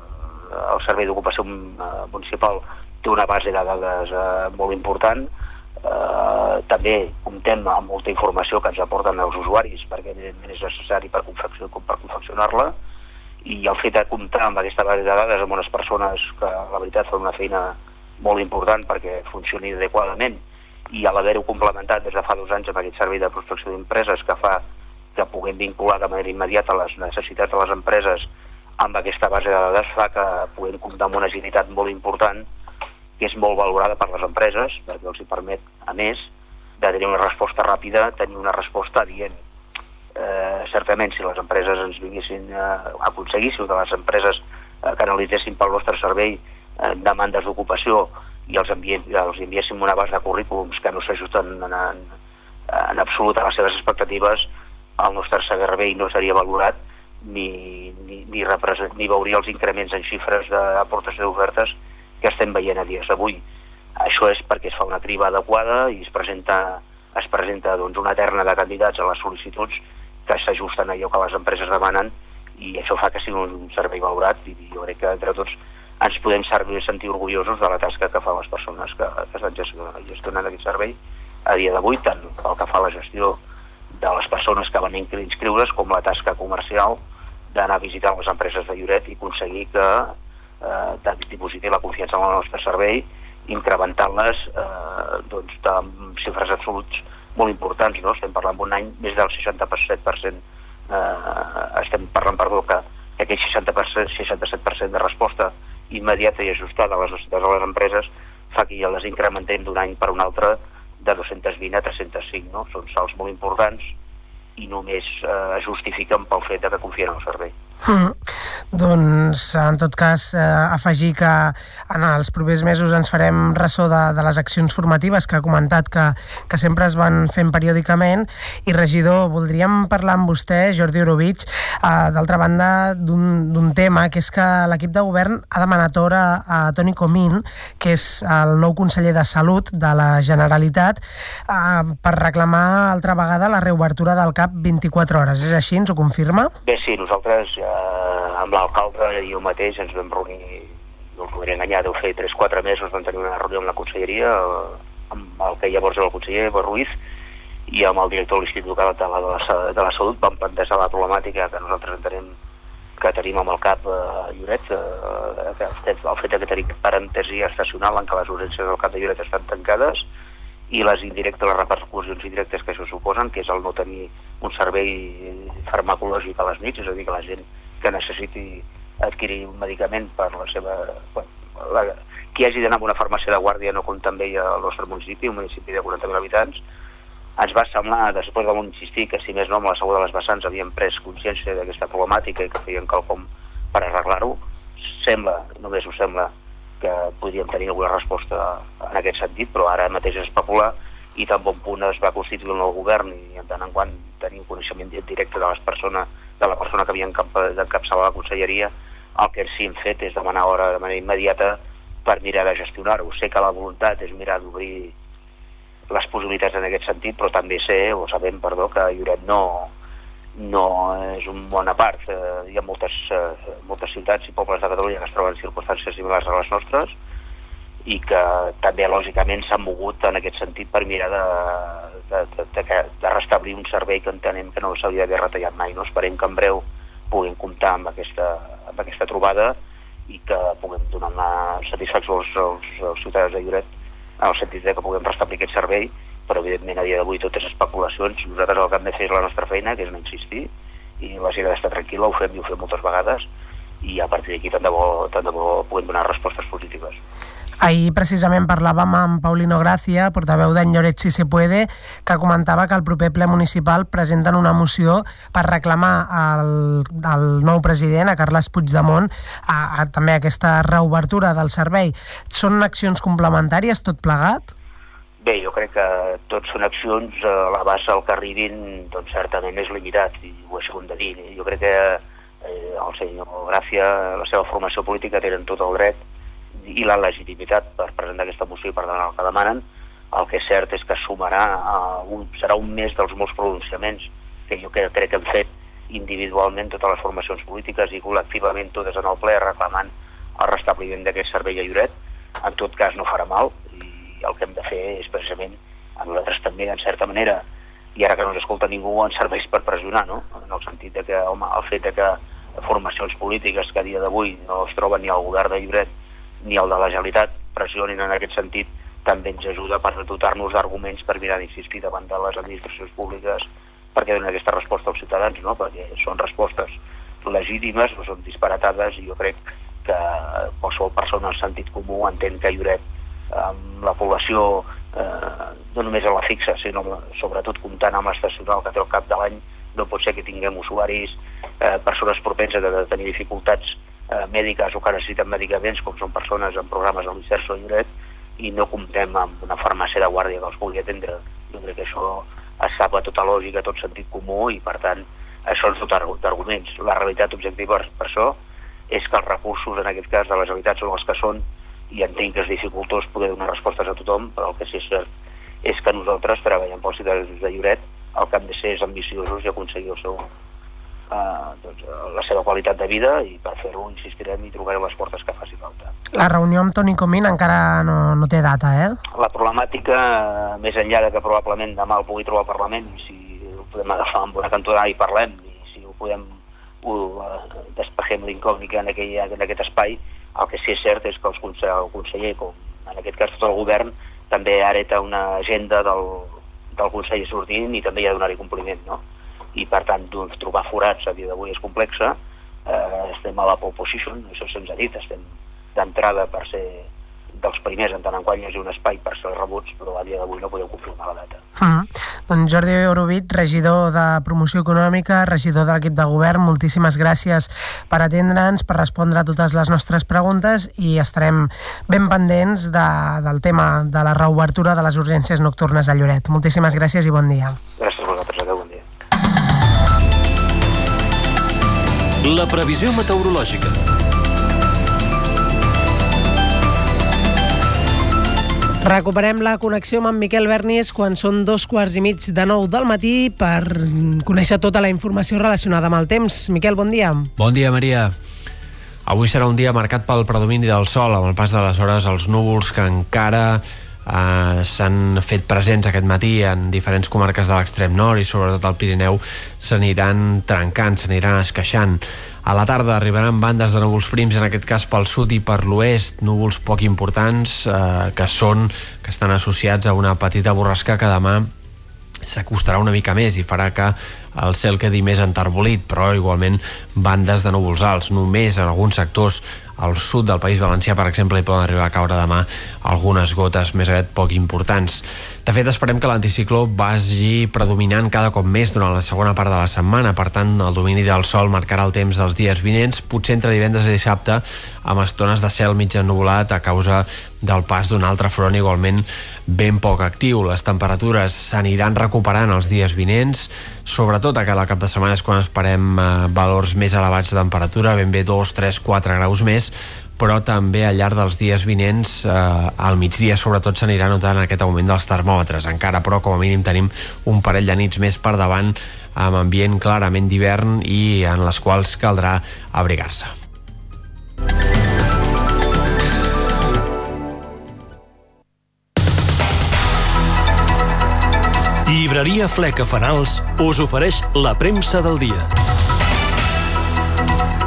El Servei d'Ocupació Municipal té una base de dades molt important. Uh, també comptem amb molta informació que ens aporten els usuaris, perquè evidentment és necessari per, confeccion per confeccionar-la, i el fet de comptar amb aquesta base de dades amb unes persones que la veritat fan una feina molt important perquè funcioni adequadament, i a l'haver-ho complementat des de fa dos anys amb aquest servei de prospecció d'empreses que fa que puguem vincular de manera immediata les necessitats de les empreses amb aquesta base de dades, fa que puguem comptar amb una agilitat molt important que és molt valorada per les empreses, perquè els hi permet, a més, de tenir una resposta ràpida, tenir una resposta adient. Eh, certament, si les empreses ens vinguessin a aconseguissin que les empreses eh, canalitzessin pel nostre servei eh, demandes d'ocupació i els, enviem, els enviéssim una base de currículums que no s'ajusten en, en, en absolut a les seves expectatives, el nostre servei no seria valorat ni, ni, ni, ni veuria els increments en xifres d'aportació d'ofertes que estem veient a dies d'avui. Això és perquè es fa una criba adequada i es presenta, es presenta doncs, una terna de candidats a les sol·licituds que s'ajusten a allò que les empreses demanen, i això fa que sigui un servei valorat, i jo crec que entre tots ens podem servir, sentir orgullosos de la tasca que fan les persones que, que estan gestionant aquest servei a dia d'avui, tant pel que fa a la gestió de les persones que van inscriure's com la tasca comercial d'anar a visitar les empreses de Lloret i aconseguir que eh, dipositin la confiança en el nostre servei, incrementant-les eh, doncs, amb xifres absoluts molt importants, no? Estem parlant d'un any més del seixanta-set per cent, eh, estem parlant, perdó, que, que aquell seixanta-set per cent de resposta immediata i ajustada a les necessitats de les empreses fa que ja les incrementem d'un any per un altre de dos-cents vint a tres-cents cinc, no? Són salts molt importants i només eh, es justifiquen pel fet de que confien en el servei. Mm. Doncs, en tot cas, eh, afegir que en els propers mesos ens farem ressò de, de les accions formatives que ha comentat que, que sempre es van fent periòdicament. I, regidor, voldríem parlar amb vostè, Jordi Orobitg, eh, d'altra banda, d'un tema, que és que l'equip de govern ha demanat hora a Toni Comín, que és el nou conseller de Salut de la Generalitat, eh, per reclamar altra vegada la reobertura del CAP vint-i-quatre hores. És així? Ens ho confirma? Bé, sí, nosaltres eh, amb l'alcalde i jo mateix ens vam reunir, no us podria enganyar, deu fer tres quatre mesos vam tenir una reunió amb la conselleria, amb el que llavors era el conseller Ruiz, i amb el director de l'Institut de la, de, la, de la Salut vam plantejar la problemàtica que nosaltres entenem que tenim amb el CAP a Lloret, eh, el fet que tenim parèntesi estacional en què les urgències del CAP de Lloret estan tancades, i les indirectes, les repercussions indirectes que això suposen, que és el no tenir un servei farmacològic a les nits, és a dir, que la gent que necessiti adquirir un medicament per la seva... Bueno, la, qui hagi d'anar a una farmàcia de guàrdia no com també hi ha al nostre municipi, un municipi de quaranta mil habitants, ens va semblar, després de molt insistir, que si més no amb la salut de les vessants havíem pres consciència d'aquesta problemàtica i que feien quelcom per arreglar-ho. Sembla, només ho sembla, que podríem tenir alguna resposta en aquest sentit, però ara mateix és especular, i tan bon punt es va constituir el nou govern i en tant en quant tenim coneixement directe de, les persona, de la persona que havia d'encapçalar la conselleria, el que sí hem fet és demanar hora de manera immediata per mirar de gestionar-ho. Sé que la voluntat és mirar d'obrir les possibilitats en aquest sentit, però també sé, o sabem, perdó, que Lloret no, no és un món a part. Eh, hi ha moltes, eh, moltes ciutats i pobles de Catalunya que es troben en circumstàncies similars a les nostres i que també, lògicament, s'han mogut en aquest sentit per mirar de, de, de, de, de restablir un servei que entenem que no s'hauria d'haver retallat mai. No? Esperem que en breu puguem comptar amb aquesta, amb aquesta trobada i que puguem donar una satisfacció als, als, als ciutadans de Lloret en el sentit de que puguem restablir aquest servei però evidentment a dia d'avui tot és especulacions. Nosaltres el que hem de fer és la nostra feina, que és no insistir, i la gent ha d'estar tranquil·la, ho fem i ho fem moltes vegades, i a partir d'aquí tant de bo, tant de bo puguem donar respostes positives. Ahir precisament parlàvem amb Paulino Gracia, portaveu d'en Lloret Si Se Puede, que comentava que al proper ple municipal presenten una moció per reclamar al, al nou president, a Carles Puigdemont, a, a, també aquesta reobertura del servei. Són accions complementàries, tot plegat? Bé, jo crec que tots són accions, a l'abast al que arribin, doncs certament és limitat, i ho he segut de dir. Jo crec que eh, el senyor Gràcia, la seva formació política, tenen tot el dret i la legitimitat per presentar aquesta moció i per demanar el que demanen. El que és cert és que sumarà, a un, serà un mes dels molts pronunciaments que jo crec que hem fet individualment totes les formacions polítiques i col·lectivament totes en el ple reclamant el restabliment d'aquest servei a Lloret. En tot cas no farà mal, i el que hem de fer és precisament, a nosaltres també en certa manera, i ara que no ens escolta ningú, ens serveix per pressionar, no? En el sentit de que, home, el fet de que formacions polítiques que a dia d'avui no es troben ni al govern de Lloret ni el de la Generalitat pressionin en aquest sentit, també ens ajuda per dotar-nos d'arguments per mirar d'insistir davant de les administracions públiques perquè donen aquesta resposta als ciutadans, no? Perquè són respostes legítimes, no són disparatades, i jo crec que qualsevol persona en sentit comú entén que Lloret, amb la població eh, no només a la fixa, sinó sobretot comptant amb l'estacional que té al cap de l'any, no pot ser que tinguem usuaris, eh, persones propenses a tenir dificultats eh, mèdiques o que necessiten medicaments, com són persones en programes del Ministeri de Lloret, i no comptem amb una farmàcia de guàrdia que els pugui atendre. Jo crec que això es sap a tota lògica, a tot sentit comú, i per tant això ens dota d'arguments. La realitat objectiva per, per això és que els recursos en aquest cas de la Generalitat són els que són, i entenc que és dificultós poder donar respostes a tothom, però el que sí és cert és que nosaltres treballem pels ciutadans de Lloret, el que hem de ser és ambiciosos i aconseguir el seu, eh, doncs, la seva qualitat de vida, i per fer-ho insistirem i trobarem les portes que faci falta. La reunió amb Toni Comín encara no, no té data, eh? La problemàtica, més enllà de que probablement demà el pugui trobar al Parlament, si ho podem agafar amb una cantonada i parlem, i si ho podem ho, uh, despejem l'incògnita en, aquell, en aquest espai, el que sí és cert és que els conseller, el conseller, com en aquest cas tot el govern, també hereta una agenda del, del conseller sortint i també hi ha de donar-hi compliment, no? I per tant, doncs, trobar forats a dia d'avui és complexa, eh, estem a la pole position, això se'ns ha dit, estem d'entrada per ser dels primers en tant en quant hi hagi un espai per ser rebuts, però a dia d'avui no podem confirmar la data. Mm. Doncs Jordi Orobit, regidor de Promoció Econòmica, regidor de l'equip de govern, moltíssimes gràcies per atendre'ns, per respondre a totes les nostres preguntes, i estarem ben pendents de, del tema de la reobertura de les urgències nocturnes a Lloret. Moltíssimes gràcies i bon dia. Gràcies a vosaltres, adeu, bon dia. La previsió meteorològica. Recuperem la connexió amb en Miquel Bernis quan són dos quarts i mig de nou del matí per conèixer tota la informació relacionada amb el temps. Miquel, bon dia. Bon dia, Maria. Avui serà un dia marcat pel predomini del sol, amb el pas de les hores els núvols que encara eh, s'han fet presents aquest matí en diferents comarques de l'extrem nord i sobretot al Pirineu s'aniran trencant, s'aniran esqueixant. A la tarda arribaran bandes de núvols prims, en aquest cas pel sud i per l'oest, núvols poc importants eh, que són que estan associats a una petita borrasca que demà s'acostarà una mica més i farà que el cel quedi més enterbolit, però igualment bandes de núvols alts. Només en alguns sectors al sud del País Valencià, per exemple, hi poden arribar a caure demà algunes gotes més aviat poc importants. De fet, esperem que l'anticicló vagi predominant cada cop més durant la segona part de la setmana. Per tant, el domini del sol marcarà el temps dels dies vinents, potser entre divendres i dissabte, amb estones de cel mig ennuvolat a causa del pas d'un altre front igualment ben poc actiu. Les temperatures s'aniran recuperant els dies vinents, sobretot a cada cap de setmana és quan esperem eh, valors més elevats de temperatura, ben bé dos, tres, quatre graus més, però també al llarg dels dies vinents, eh, al migdia sobretot s'anirà notant aquest augment dels termòmetres. Encara, però, com a mínim tenim un parell de nits més per davant amb ambient clarament d'hivern i en les quals caldrà abrigar-se. Llibreria Fleca Fanals us ofereix la premsa del dia.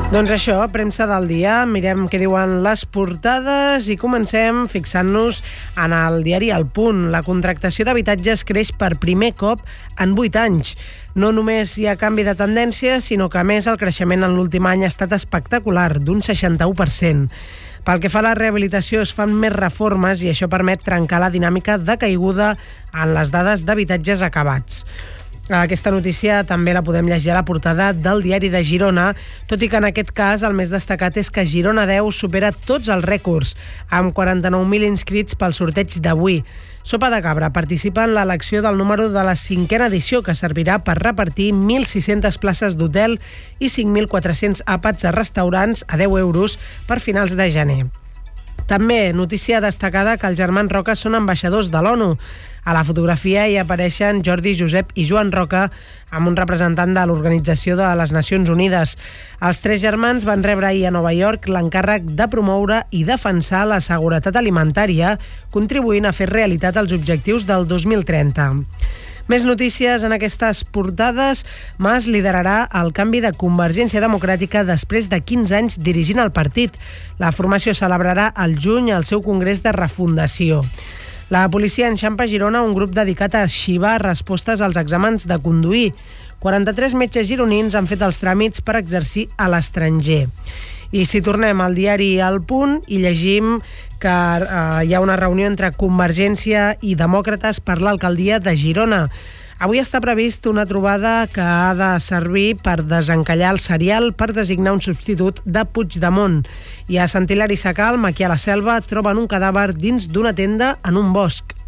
Doncs això, premsa del dia, mirem què diuen les portades i comencem fixant-nos en el diari El Punt. La contractació d'habitatges creix per primer cop en vuit anys. No només hi ha canvi de tendència, sinó que a més el creixement en l'últim any ha estat espectacular, d'un seixanta-u per cent. Pel que fa a la rehabilitació, es fan més reformes i això permet trencar la dinàmica de caiguda en les dades d'habitatges acabats. Aquesta notícia també la podem llegir a la portada del Diari de Girona, tot i que en aquest cas el més destacat és que Girona deu supera tots els rècords, amb quaranta-nou mil inscrits pel sorteig d'avui. Sopa de Cabra participa en l'elecció del número de la cinquena edició, que servirà per repartir mil sis-centes places d'hotel i cinc mil quatre-cents àpats a restaurants a deu euros per finals de gener. També notícia destacada que els germans Roca són ambaixadors de l'ONU. A la fotografia hi apareixen Jordi, Josep i Joan Roca amb un representant de l'Organització de les Nacions Unides. Els tres germans van rebre ahir a Nova York l'encàrrec de promoure i defensar la seguretat alimentària, contribuint a fer realitat els objectius del dos mil trenta. Més notícies en aquestes portades. Mas liderarà el canvi de Convergència Democràtica després de quinze anys dirigint el partit. La formació celebrarà al juny el seu congrés de refundació. La policia enxampa a Girona un grup dedicat a arxivar respostes als exàmens de conduir. quaranta-tres metges gironins han fet els tràmits per exercir a l'estranger. I si tornem al diari El Punt i llegim que eh, hi ha una reunió entre Convergència i Demòcrates per l'alcaldia de Girona. Avui està previst una trobada que ha de servir per desencallar el serial per designar un substitut de Puigdemont. I a Sant Hilari Sacalm, aquí a la Selva, troben un cadàver dins d'una tenda en un bosc.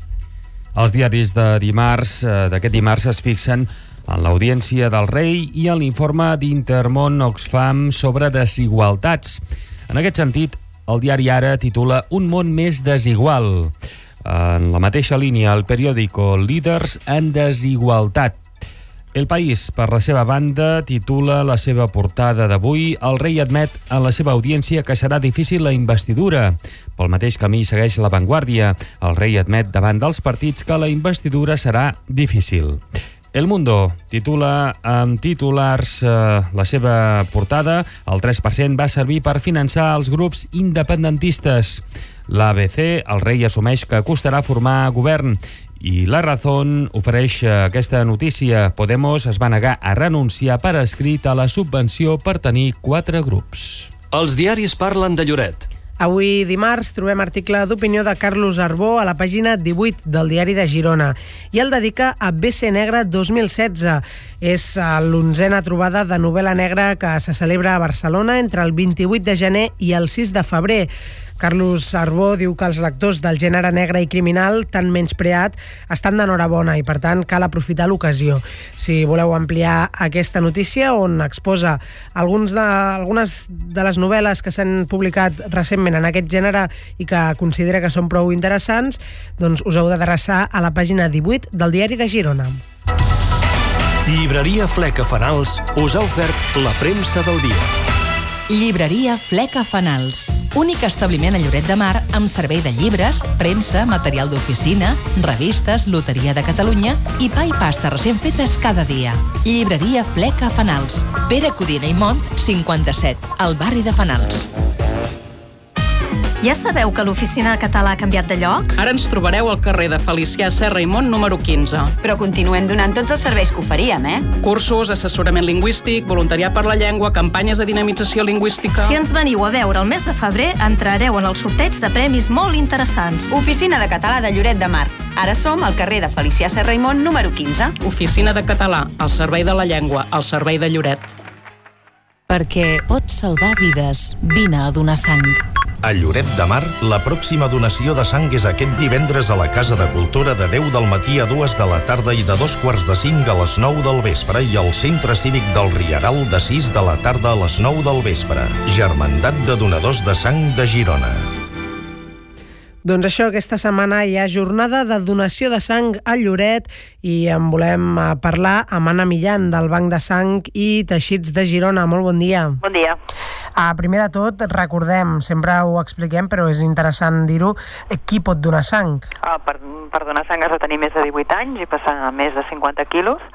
Els diaris de dimarts, eh, d'aquest dimarts es fixen en l'audiència del rei i en l'informe d'Intermón Oxfam sobre desigualtats. En aquest sentit, el diari Ara titula Un món més desigual. En la mateixa línia, el periòdico Líders en desigualtat. El País, per la seva banda, titula la seva portada d'avui El rei admet en la seva audiència que serà difícil la investidura. Pel mateix camí segueix La Vanguardia. El rei admet davant dels partits que la investidura serà difícil. El Mundo titula amb titulars eh, la seva portada el tres per cent va servir per finançar els grups independentistes. L'A B C, el rei assumeix que costarà formar govern. I La Razón ofereix aquesta notícia. Podemos es va negar a renunciar per escrit a la subvenció per tenir quatre grups. Els diaris parlen de Lloret. Avui, dimarts, trobem article d'opinió de Carlos Arbó a la pàgina divuit del Diari de Girona i el dedica a B C Negra dos mil setze. És l'onzena trobada de novel·la negra que se celebra a Barcelona entre el vint-i-vuit de gener i el sis de febrer. Carlos Arbó diu que els lectors del gènere negre i criminal, tan menyspreat, estan d'enhorabona i, per tant, cal aprofitar l'ocasió. Si voleu ampliar aquesta notícia, on exposa alguns de, algunes de les novel·les que s'han publicat recentment en aquest gènere i que considera que són prou interessants, doncs us heu d'adreçar a la pàgina divuit del Diari de Girona. Llibreria Fleca Fanals us ha ofert la premsa del dia. Llibreria Fleca Fanals. Únic establiment a Lloret de Mar amb servei de llibres, premsa, material d'oficina, revistes, loteria de Catalunya i pa i pasta recent fetes cada dia. Llibreria Fleca Fanals. Pere Codina i Mont, cinquanta-set, al barri de Fanals. Ja sabeu que l'Oficina de Català ha canviat de lloc? Ara ens trobareu al carrer de Felicià Serra i Mont número quinze. Però continuem donant tots els serveis que oferíem, eh? Cursos, assessorament lingüístic, voluntariat per la llengua, campanyes de dinamització lingüística... Si ens veniu a veure el mes de febrer, entrareu en el sorteig de premis molt interessants. Oficina de Català de Lloret de Mar. Ara som al carrer de Felicià Serra i Mont número quinze. Oficina de Català, al servei de la llengua, al servei de Lloret. Perquè pots salvar vides, vine a donar sang. A Lloret de Mar, la pròxima donació de sang és aquest divendres a la Casa de Cultura de deu del matí a dues de la tarda i de dos quarts de cinc a les nou del vespre i al Centre Cívic del Rieral de sis de la tarda a les nou del vespre. Germandat de Donadors de Sang de Girona. Doncs això, aquesta setmana hi ha jornada de donació de sang a Lloret i en volem parlar amb Anna Millan, del Banc de Sang i Teixits de Girona. Molt bon dia. Bon dia. Ah, primer de tot, recordem, sempre ho expliquem, però és interessant dir-ho, qui pot donar sang? Ah, per, per donar sang has de tenir més de divuit anys i passar més de cinquanta quilos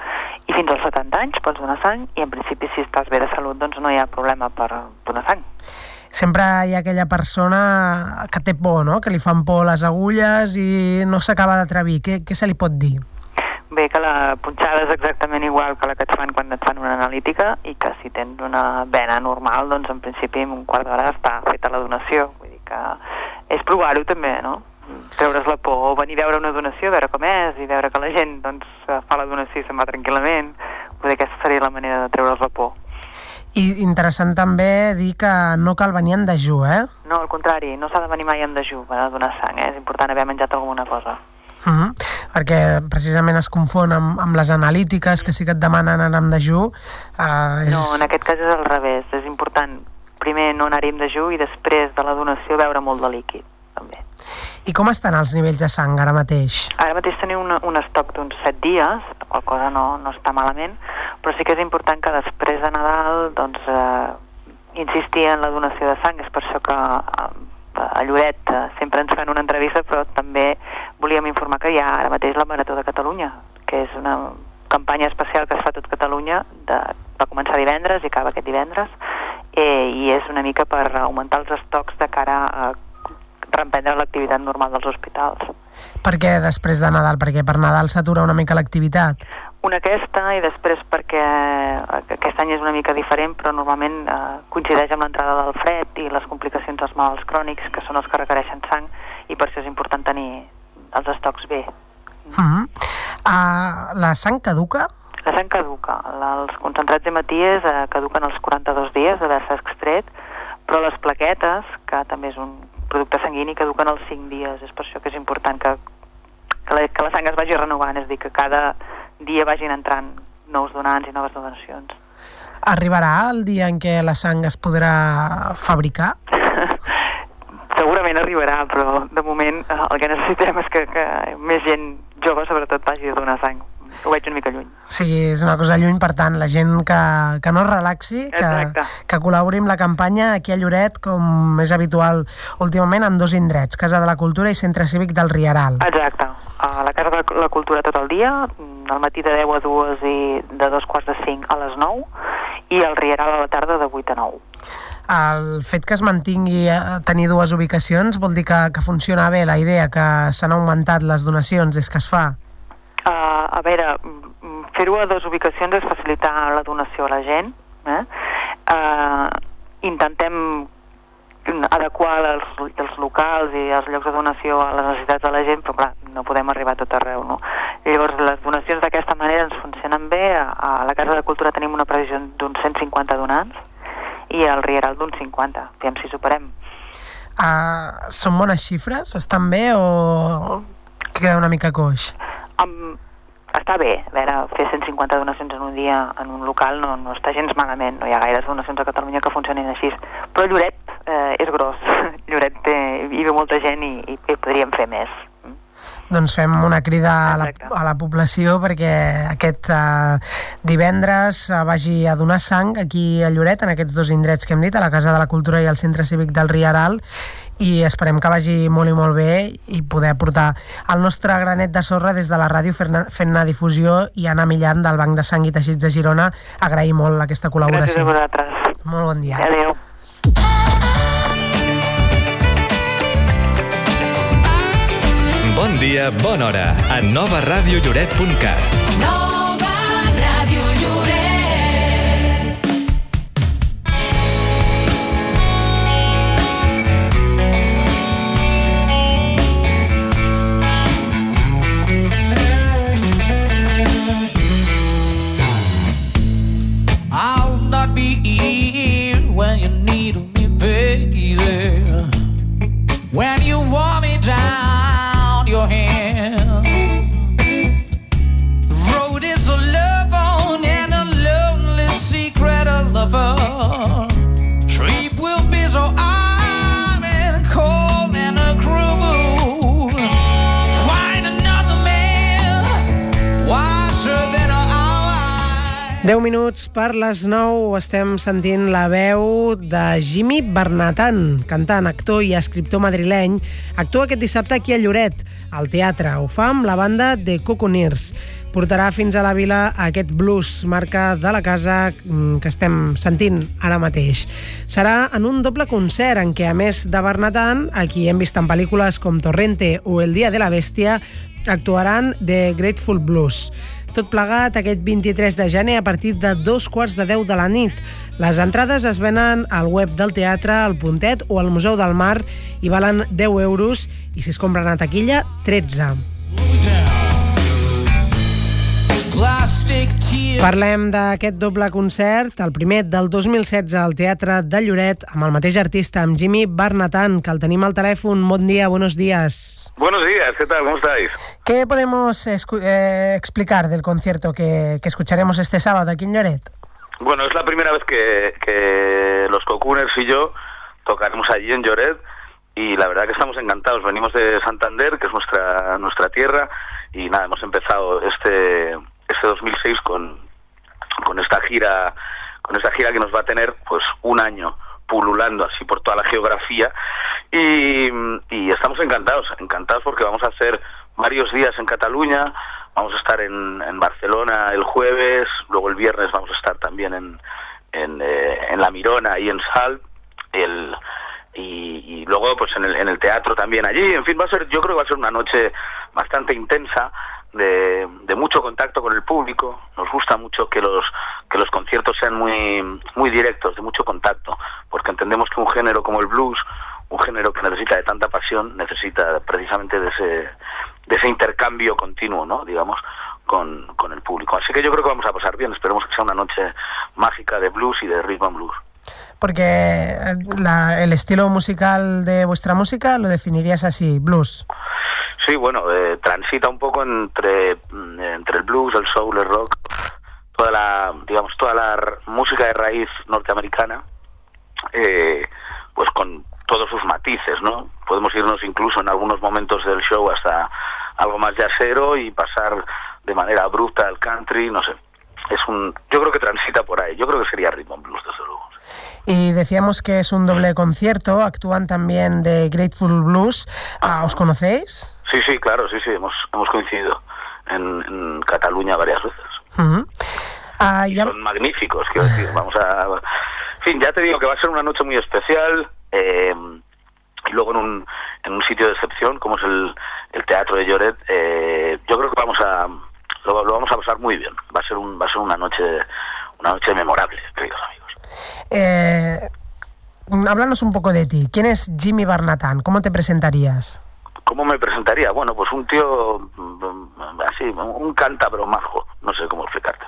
i fins als setanta anys pots donar sang i en principi si estàs bé de salut doncs no hi ha problema per donar sang. Sempre hi ha aquella persona que té por, no? Que li fan por les agulles i no s'acaba d'atrevir. Què, què se li pot dir? Bé, que la punxada és exactament igual que la que et fan quan et fan una analítica i que si tens una vena normal, doncs en principi en un quart d'hora està feta la donació. Vull dir que és provar-ho també, no? Treure's la por o venir a veure una donació, veure com és i veure que la gent doncs, fa la donació i se'n va tranquil·lament. Vull dir que aquesta seria la manera de treure's la por. I interessant també dir que no cal venir en dejú, eh? No, al contrari, no s'ha de venir mai en dejú per donar sang, eh? És important haver menjat alguna cosa. Uh -huh. Perquè precisament es confon amb, amb les analítiques que sí que et demanen anar amb dejú. Uh, és... No, en aquest cas és al revés. És important primer no anar-hi amb dejú i després de la donació beure molt de líquid, també. I com estan els nivells de sang ara mateix? Ara mateix teniu una, un estoc d'uns set dies, la qual cosa no, no està malament, però sí que és important que després de Nadal doncs, eh, insistir en la donació de sang. És per això que eh, a Lloret eh, sempre ens fan una entrevista, però també volíem informar que hi ha ara mateix la Marató de Catalunya, que és una campanya especial que es fa a tot Catalunya, de, va començar divendres i acaba aquest divendres, eh, i és una mica per augmentar els estocs de cara a reemprendre l'activitat normal dels hospitals. Per què després de Nadal? Perquè per Nadal s'atura una mica l'activitat? Una aquesta i després perquè aquest any és una mica diferent, però normalment eh, coincideix amb l'entrada del fred i les complicacions dels malalts crònics, que són els que requereixen sang, i per això és important tenir els estocs bé. Uh -huh. uh, la sang caduca? La sang caduca. La, els concentrats hematies eh, caduquen als quaranta-dos dies d'haver-se extret, però les plaquetes, que també és un producte sanguini, caduquen als cinc dies. És per això que és important que, que, la, que la sang es vagi renovant, és a dir, que cada dia vagin entrant nous donants i noves donacions. Arribarà el dia en què la sang es podrà fabricar? Segurament arribarà, però de moment el que necessitem és que, que més gent jove sobretot vagi a donar sang. Ho veig una mica lluny. Sí, és una cosa lluny, per tant, la gent que, que no es relaxi, que, que col·labori amb la campanya aquí a Lloret, com és habitual últimament, en dos indrets, Casa de la Cultura i Centre Cívic del Rieral. Exacte. A la Casa de la Cultura tot el dia, al matí de deu a dues i de dos quarts de cinc a les nou, i al Rieral a la tarda de vuit a nou. El fet que es mantingui a tenir dues ubicacions vol dir que, que funciona bé la idea, que s'han augmentat les donacions des que es fa? Uh, a veure, fer-ho a dues ubicacions és facilitar la donació a la gent. Eh? Uh, intentem adequar els, els locals i els llocs de donació a les necessitats de la gent, però clar, no podem arribar a tot arreu, no? Llavors, les donacions d'aquesta manera ens funcionen bé. A, a la Casa de Cultura tenim una previsió d'uns cent cinquanta donants i al Rieral d'uns cinquanta. Aviam si superem. Uh, són bones xifres? Estan bé o queda una mica coix? Um, està bé, a veure, fer cent cinquanta donacions en un dia en un local no, no està gens malament, no hi ha gaires donacions a Catalunya que funcionin així, però Lloret eh, és gros, Lloret té, hi viu molta gent i, i, i podríem fer més. Doncs fem una crida a la, a la població perquè aquest eh, divendres eh, vagi a donar sang aquí a Lloret, en aquests dos indrets que hem dit, a la Casa de la Cultura i al Centre Cívic del Rieral, i esperem que vagi molt i molt bé i poder portar el nostre granet de sorra des de la ràdio fent-ne difusió, i Anna Millan del Banc de Sang i Teixits de Girona agrair molt aquesta col·laboració. Gràcies a vosaltres. Molt bon dia. Adéu. Bon dia, bona hora, a nova ràdio lloret punt cat. Nova Ràdio Lloret. I'll not be here when you need me, baby. When you want me down your hand, deu minuts per les nou estem sentint la veu de Jimmy Bernatan, cantant, actor i escriptor madrileny. Actua aquest dissabte aquí a Lloret, al teatre. Ho fa amb la banda de Coconeers. Portarà fins a la vila aquest blues, marca de la casa que estem sentint ara mateix. Serà en un doble concert en què, a més de Bernatan, a qui hem vist en pel·lícules com Torrente o El dia de la bèstia, actuaran The Grateful Blues. Tot plegat aquest vint-i-tres de gener a partir de dos quarts de deu de la nit. Les entrades es venen al web del teatre, al Puntet o al Museu del Mar i valen deu euros i si es compren a taquilla, tretze. Parlem d'aquest doble concert, el primer del dos mil setze al Teatre de Lloret, amb el mateix artista, amb Jimmy Bernatan, que el tenim al telèfon. Bon dia, buenos días. Buenos días, ¿qué tal? ¿Cómo estáis? ¿Qué podemos eh, explicar del concierto que, que escucharemos este sábado aquí en Lloret? Bueno, es la primera vez que, que los Cocooners y yo tocaremos allí en Lloret y la verdad que estamos encantados. Venimos de Santander, que es nuestra nuestra tierra, y nada, hemos empezado este... este dos mil seis con, con esta gira con esta gira que nos va a tener pues un año pululando así por toda la geografía y, y estamos encantados, encantados porque vamos a hacer varios días en Cataluña, vamos a estar en, en Barcelona el jueves, luego el viernes vamos a estar también en, en, eh, en La Mirona y en Salt, el y, y luego pues en el, en el teatro también allí, en fin, va a ser, yo creo que va a ser una noche bastante intensa, de, de mucho contacto con el público. Nos gusta mucho que los que los conciertos sean muy muy directos, de mucho contacto, porque entendemos que un género como el blues, un género que necesita de tanta pasión, necesita precisamente de ese de ese intercambio continuo, ¿no? Digamos, con, con el público. Así que yo creo que vamos a pasar bien, esperemos que sea una noche mágica de blues y de rhythm and blues. Porque la, el estilo musical de vuestra música lo definirías así, blues. Sí, bueno, eh, transita un poco entre entre el blues, el soul, el rock, toda la, digamos, toda la r- música de raíz norteamericana, eh, pues con todos sus matices, ¿no? Podemos irnos incluso en algunos momentos del show hasta algo más jazzero y pasar de manera abrupta al country, no sé. Es un, yo creo que transita por ahí, yo creo que sería rhythm and blues, desde luego. Y decíamos que es un doble concierto, actúan también de Grateful Blues. Ah, ¿os conocéis? Sí, sí, claro, sí, sí, hemos hemos coincidido en, en Cataluña varias veces. Uh-huh. Ah, ya... Son magníficos, quiero decir, vamos a... En fin, ya te digo que va a ser una noche muy especial, eh, y luego en un, en un sitio de excepción, como es el, el Teatro de Lloret, eh, yo creo que vamos a... Lo, lo vamos a pasar muy bien, va a ser un va a ser una noche una noche memorable, queridos amigos. Eh, háblanos un poco de ti. ¿Quién es Jimmy Bernatan? ¿Cómo te presentarías? ¿Cómo me presentaría? Bueno, pues un tío así, un cántabro majo, no sé cómo explicarte.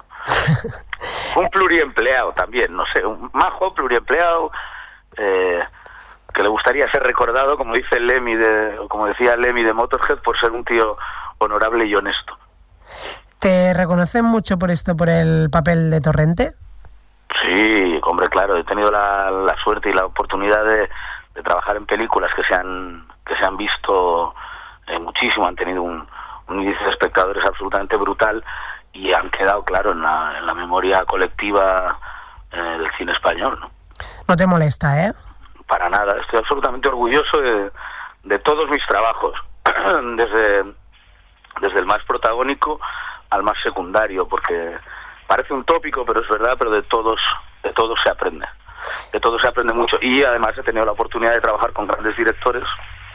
Un pluriempleado también, no sé, un majo, pluriempleado, eh, que le gustaría ser recordado, como dice Lemmy de, como decía Lemmy de Motorhead, por ser un tío honorable y honesto. ¿Te reconocen mucho por esto, por el papel de Torrente? Sí, hombre, claro, he tenido la, la suerte y la oportunidad de, de trabajar en películas que se han que se han visto eh, muchísimo, han tenido un, un índice de espectadores absolutamente brutal y han quedado, claro, en la, en la memoria colectiva eh, del cine español, ¿no? No te molesta, ¿eh? Para nada, estoy absolutamente orgulloso de, de todos mis trabajos, desde, desde el más protagónico al más secundario, porque parece un tópico, pero es verdad, pero de todos de todos se aprende. De todos se aprende mucho. Y además he tenido la oportunidad de trabajar con grandes directores,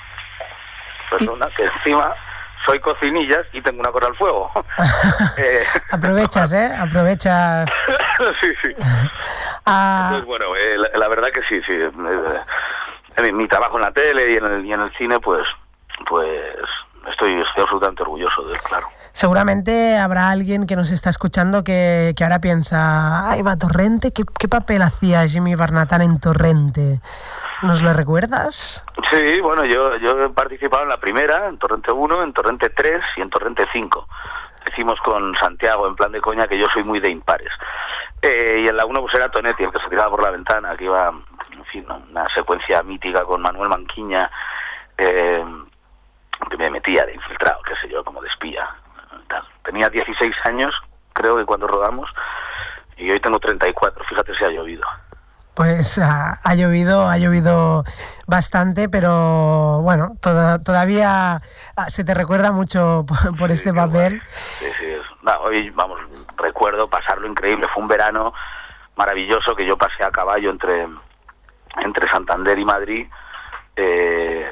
perdona, que encima soy cocinillas y tengo una cosa al fuego. eh... Aprovechas, ¿eh? Aprovechas. Sí, sí. Ah... Entonces, bueno, eh, la, la verdad que sí, sí. Eh, mi, mi trabajo en la tele y en el, y en el cine, pues, pues estoy, estoy absolutamente orgulloso de él, claro. Seguramente habrá alguien que nos está escuchando que, que ahora piensa, ay, va Torrente, ¿qué, qué papel hacía Jimmy Bernatan en Torrente? ¿Nos lo recuerdas? Sí, bueno, yo yo he participado en la primera, en Torrente uno, en Torrente tres y en Torrente cinco. Decimos con Santiago, en plan de coña, que yo soy muy de impares. Eh, y en la uno pues era Tonetti, el que se tiraba por la ventana, que iba, en fin, una secuencia mítica con Manuel Manquiña, eh, que me metía de infiltrado, qué sé yo, como de espía. Tal. Tenía dieciséis años, creo que cuando rodamos, y hoy tengo treinta y cuatro, fíjate si ha llovido. Pues ha, ha llovido, ha llovido bastante, pero bueno, toda, todavía se te recuerda mucho por, por sí, este papel. Sí, sí, es, no, hoy, vamos, recuerdo pasarlo increíble, fue un verano maravilloso que yo pasé a caballo entre, entre Santander y Madrid, eh,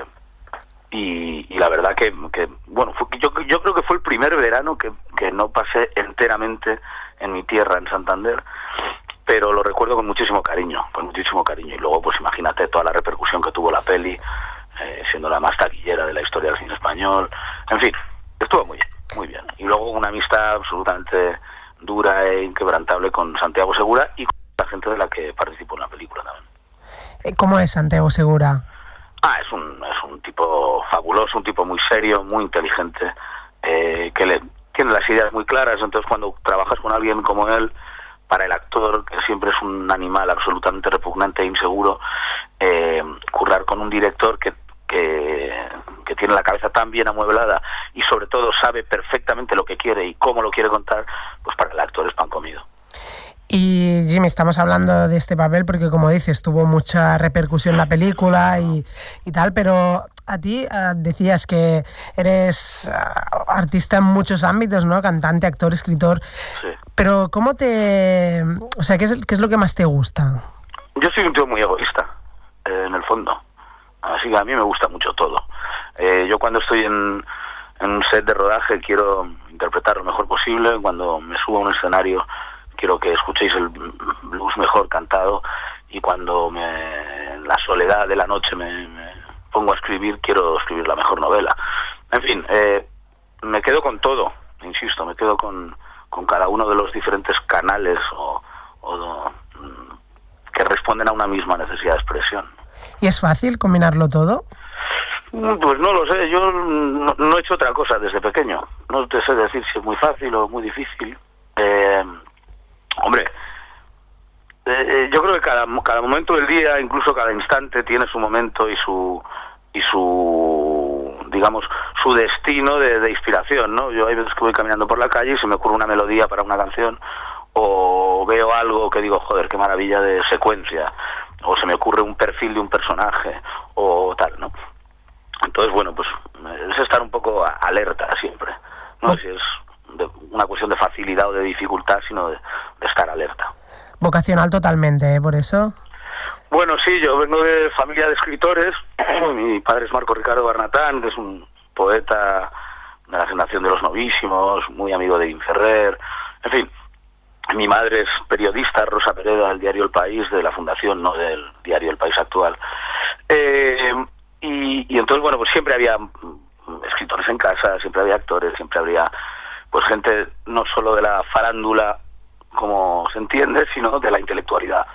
y, y la verdad que, que bueno, fue, yo, yo creo que fue el primer verano que, que no pasé enteramente en mi tierra, en Santander, pero lo recuerdo con muchísimo cariño, con muchísimo cariño. Y luego, pues imagínate toda la repercusión que tuvo la peli, eh, siendo la más taquillera de la historia del cine español. En fin, estuvo muy bien, muy bien. Y luego una amistad absolutamente dura e inquebrantable con Santiago Segura y con la gente de la que participó en la película también. ¿Cómo es Santiago Segura? Ah, es un, es un tipo fabuloso, un tipo muy serio, muy inteligente, eh, que le tiene las ideas muy claras. Entonces, cuando trabajas con alguien como él, para el actor, que siempre es un animal absolutamente repugnante e inseguro, eh, currar con un director que, que, que tiene la cabeza tan bien amueblada y sobre todo sabe perfectamente lo que quiere y cómo lo quiere contar, pues para el actor es pan comido. Y Jimmy, estamos hablando de este papel porque, como dices, tuvo mucha repercusión la película y, y tal, pero a ti uh, decías que eres uh, artista en muchos ámbitos, ¿no? Cantante, actor, escritor. Sí. Pero ¿cómo te... O sea, ¿qué es, qué es lo que más te gusta? Yo soy un tío muy egoísta, eh, en el fondo. Así que a mí me gusta mucho todo. Eh, yo cuando estoy en, en un set de rodaje quiero interpretar lo mejor posible. Cuando me subo a un escenario quiero que escuchéis el blues mejor cantado. Y cuando me, en la soledad de la noche me, me pongo a escribir, quiero escribir la mejor novela. En fin, eh, me quedo con todo, insisto, me quedo con... con cada uno de los diferentes canales o, o que responden a una misma necesidad de expresión. ¿Y es fácil combinarlo todo? Pues no lo sé, yo no, no he hecho otra cosa desde pequeño. No te sé decir si es muy fácil o muy difícil. Eh, hombre, eh, yo creo que cada, cada momento del día, incluso cada instante, tiene su momento y su... y su digamos, su destino de, de inspiración, ¿no? Yo hay veces que voy caminando por la calle y se me ocurre una melodía para una canción, o veo algo que digo, joder, qué maravilla de secuencia, o se me ocurre un perfil de un personaje, o tal, ¿no? Entonces, bueno, pues es estar un poco alerta siempre. No sé si es de una cuestión de facilidad o de dificultad, sino de, de estar alerta. Vocacional totalmente, ¿eh? Por eso... Bueno, sí, yo vengo de familia de escritores. Mi padre es Marco Ricardo Barnatán, que es un poeta de la generación de los novísimos, muy amigo de Inferrer. En fin, mi madre es periodista, Rosa Pereda, del diario El País, de la fundación, no del diario El País actual. Eh, y, y entonces, bueno, pues siempre había escritores en casa, siempre había actores, siempre había pues gente no solo de la farándula, como se entiende, sino de la intelectualidad.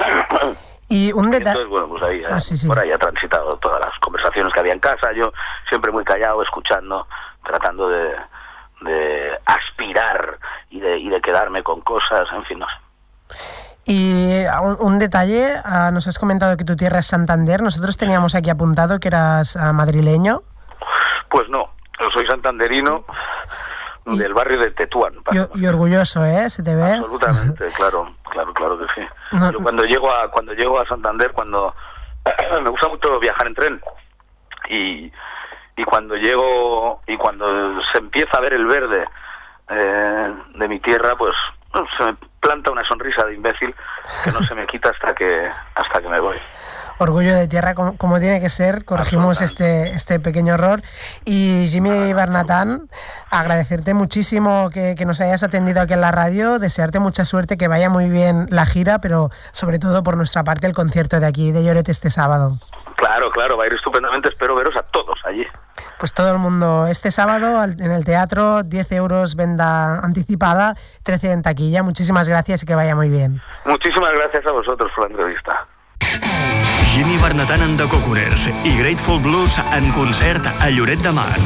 Y un detalle... Entonces, bueno, pues ahí, ah, sí, sí. por ahí ha transitado todas las conversaciones que había en casa, yo siempre muy callado, escuchando, tratando de, de aspirar y de, y de quedarme con cosas, en fin, no sé. Y un, un detalle, uh, nos has comentado que tu tierra es Santander, nosotros teníamos aquí apuntado que eras uh, madrileño. Pues no, yo soy santanderino, y, del barrio de Tetuán. Y, y orgulloso, ¿eh? ¿Se te ve? Absolutamente, claro, claro, claro que sí. No, yo cuando llego a cuando llego a Santander, cuando me gusta mucho viajar en tren, y, y cuando llego y cuando se empieza a ver el verde eh, de mi tierra, pues se me planta una sonrisa de imbécil que no se me quita hasta que hasta que me voy. Orgullo de tierra, como, como tiene que ser. Corregimos este, este pequeño error. Y Jimmy Barnatán, agradecerte muchísimo que, que nos hayas atendido aquí en la radio, desearte mucha suerte, que vaya muy bien la gira, pero sobre todo por nuestra parte el concierto de aquí, de Lloret, este sábado. Claro, claro, va a ir estupendamente, espero veros a todos allí. Pues todo el mundo, este sábado en el teatro, diez euros venda anticipada, trece en taquilla. Muchísimas gracias y que vaya muy bien. Muchísimas gracias a vosotros por la entrevista. Jimmy Barnatán and the Cocooners i Grateful Blues en concert a Lloret de Mar.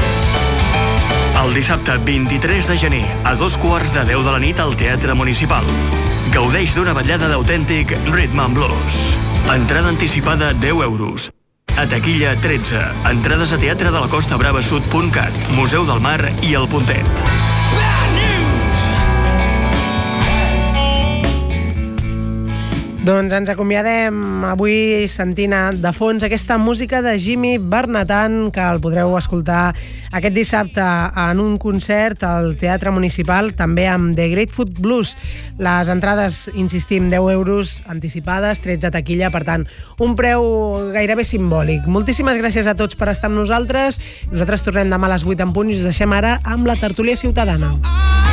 El dissabte vint-i-tres de gener, a dos quarts de deu de la nit al Teatre Municipal. Gaudeix d'una ballada d'autèntic Rhythm and Blues. Entrada anticipada deu euros. A taquilla tretze. Entrades a teatre de la costa brava sud punt cat, Museu del Mar i El Puntet. Doncs ens acomiadem avui sentint de fons aquesta música de Jimmy Barnatan, que el podreu escoltar aquest dissabte en un concert al Teatre Municipal, també amb The Grateful Blues. Les entrades, insistim, deu euros anticipades, tretze a taquilla, per tant, un preu gairebé simbòlic. Moltíssimes gràcies a tots per estar amb nosaltres. Nosaltres tornem demà a les vuit en punt i us deixem ara amb la tertúlia ciutadana.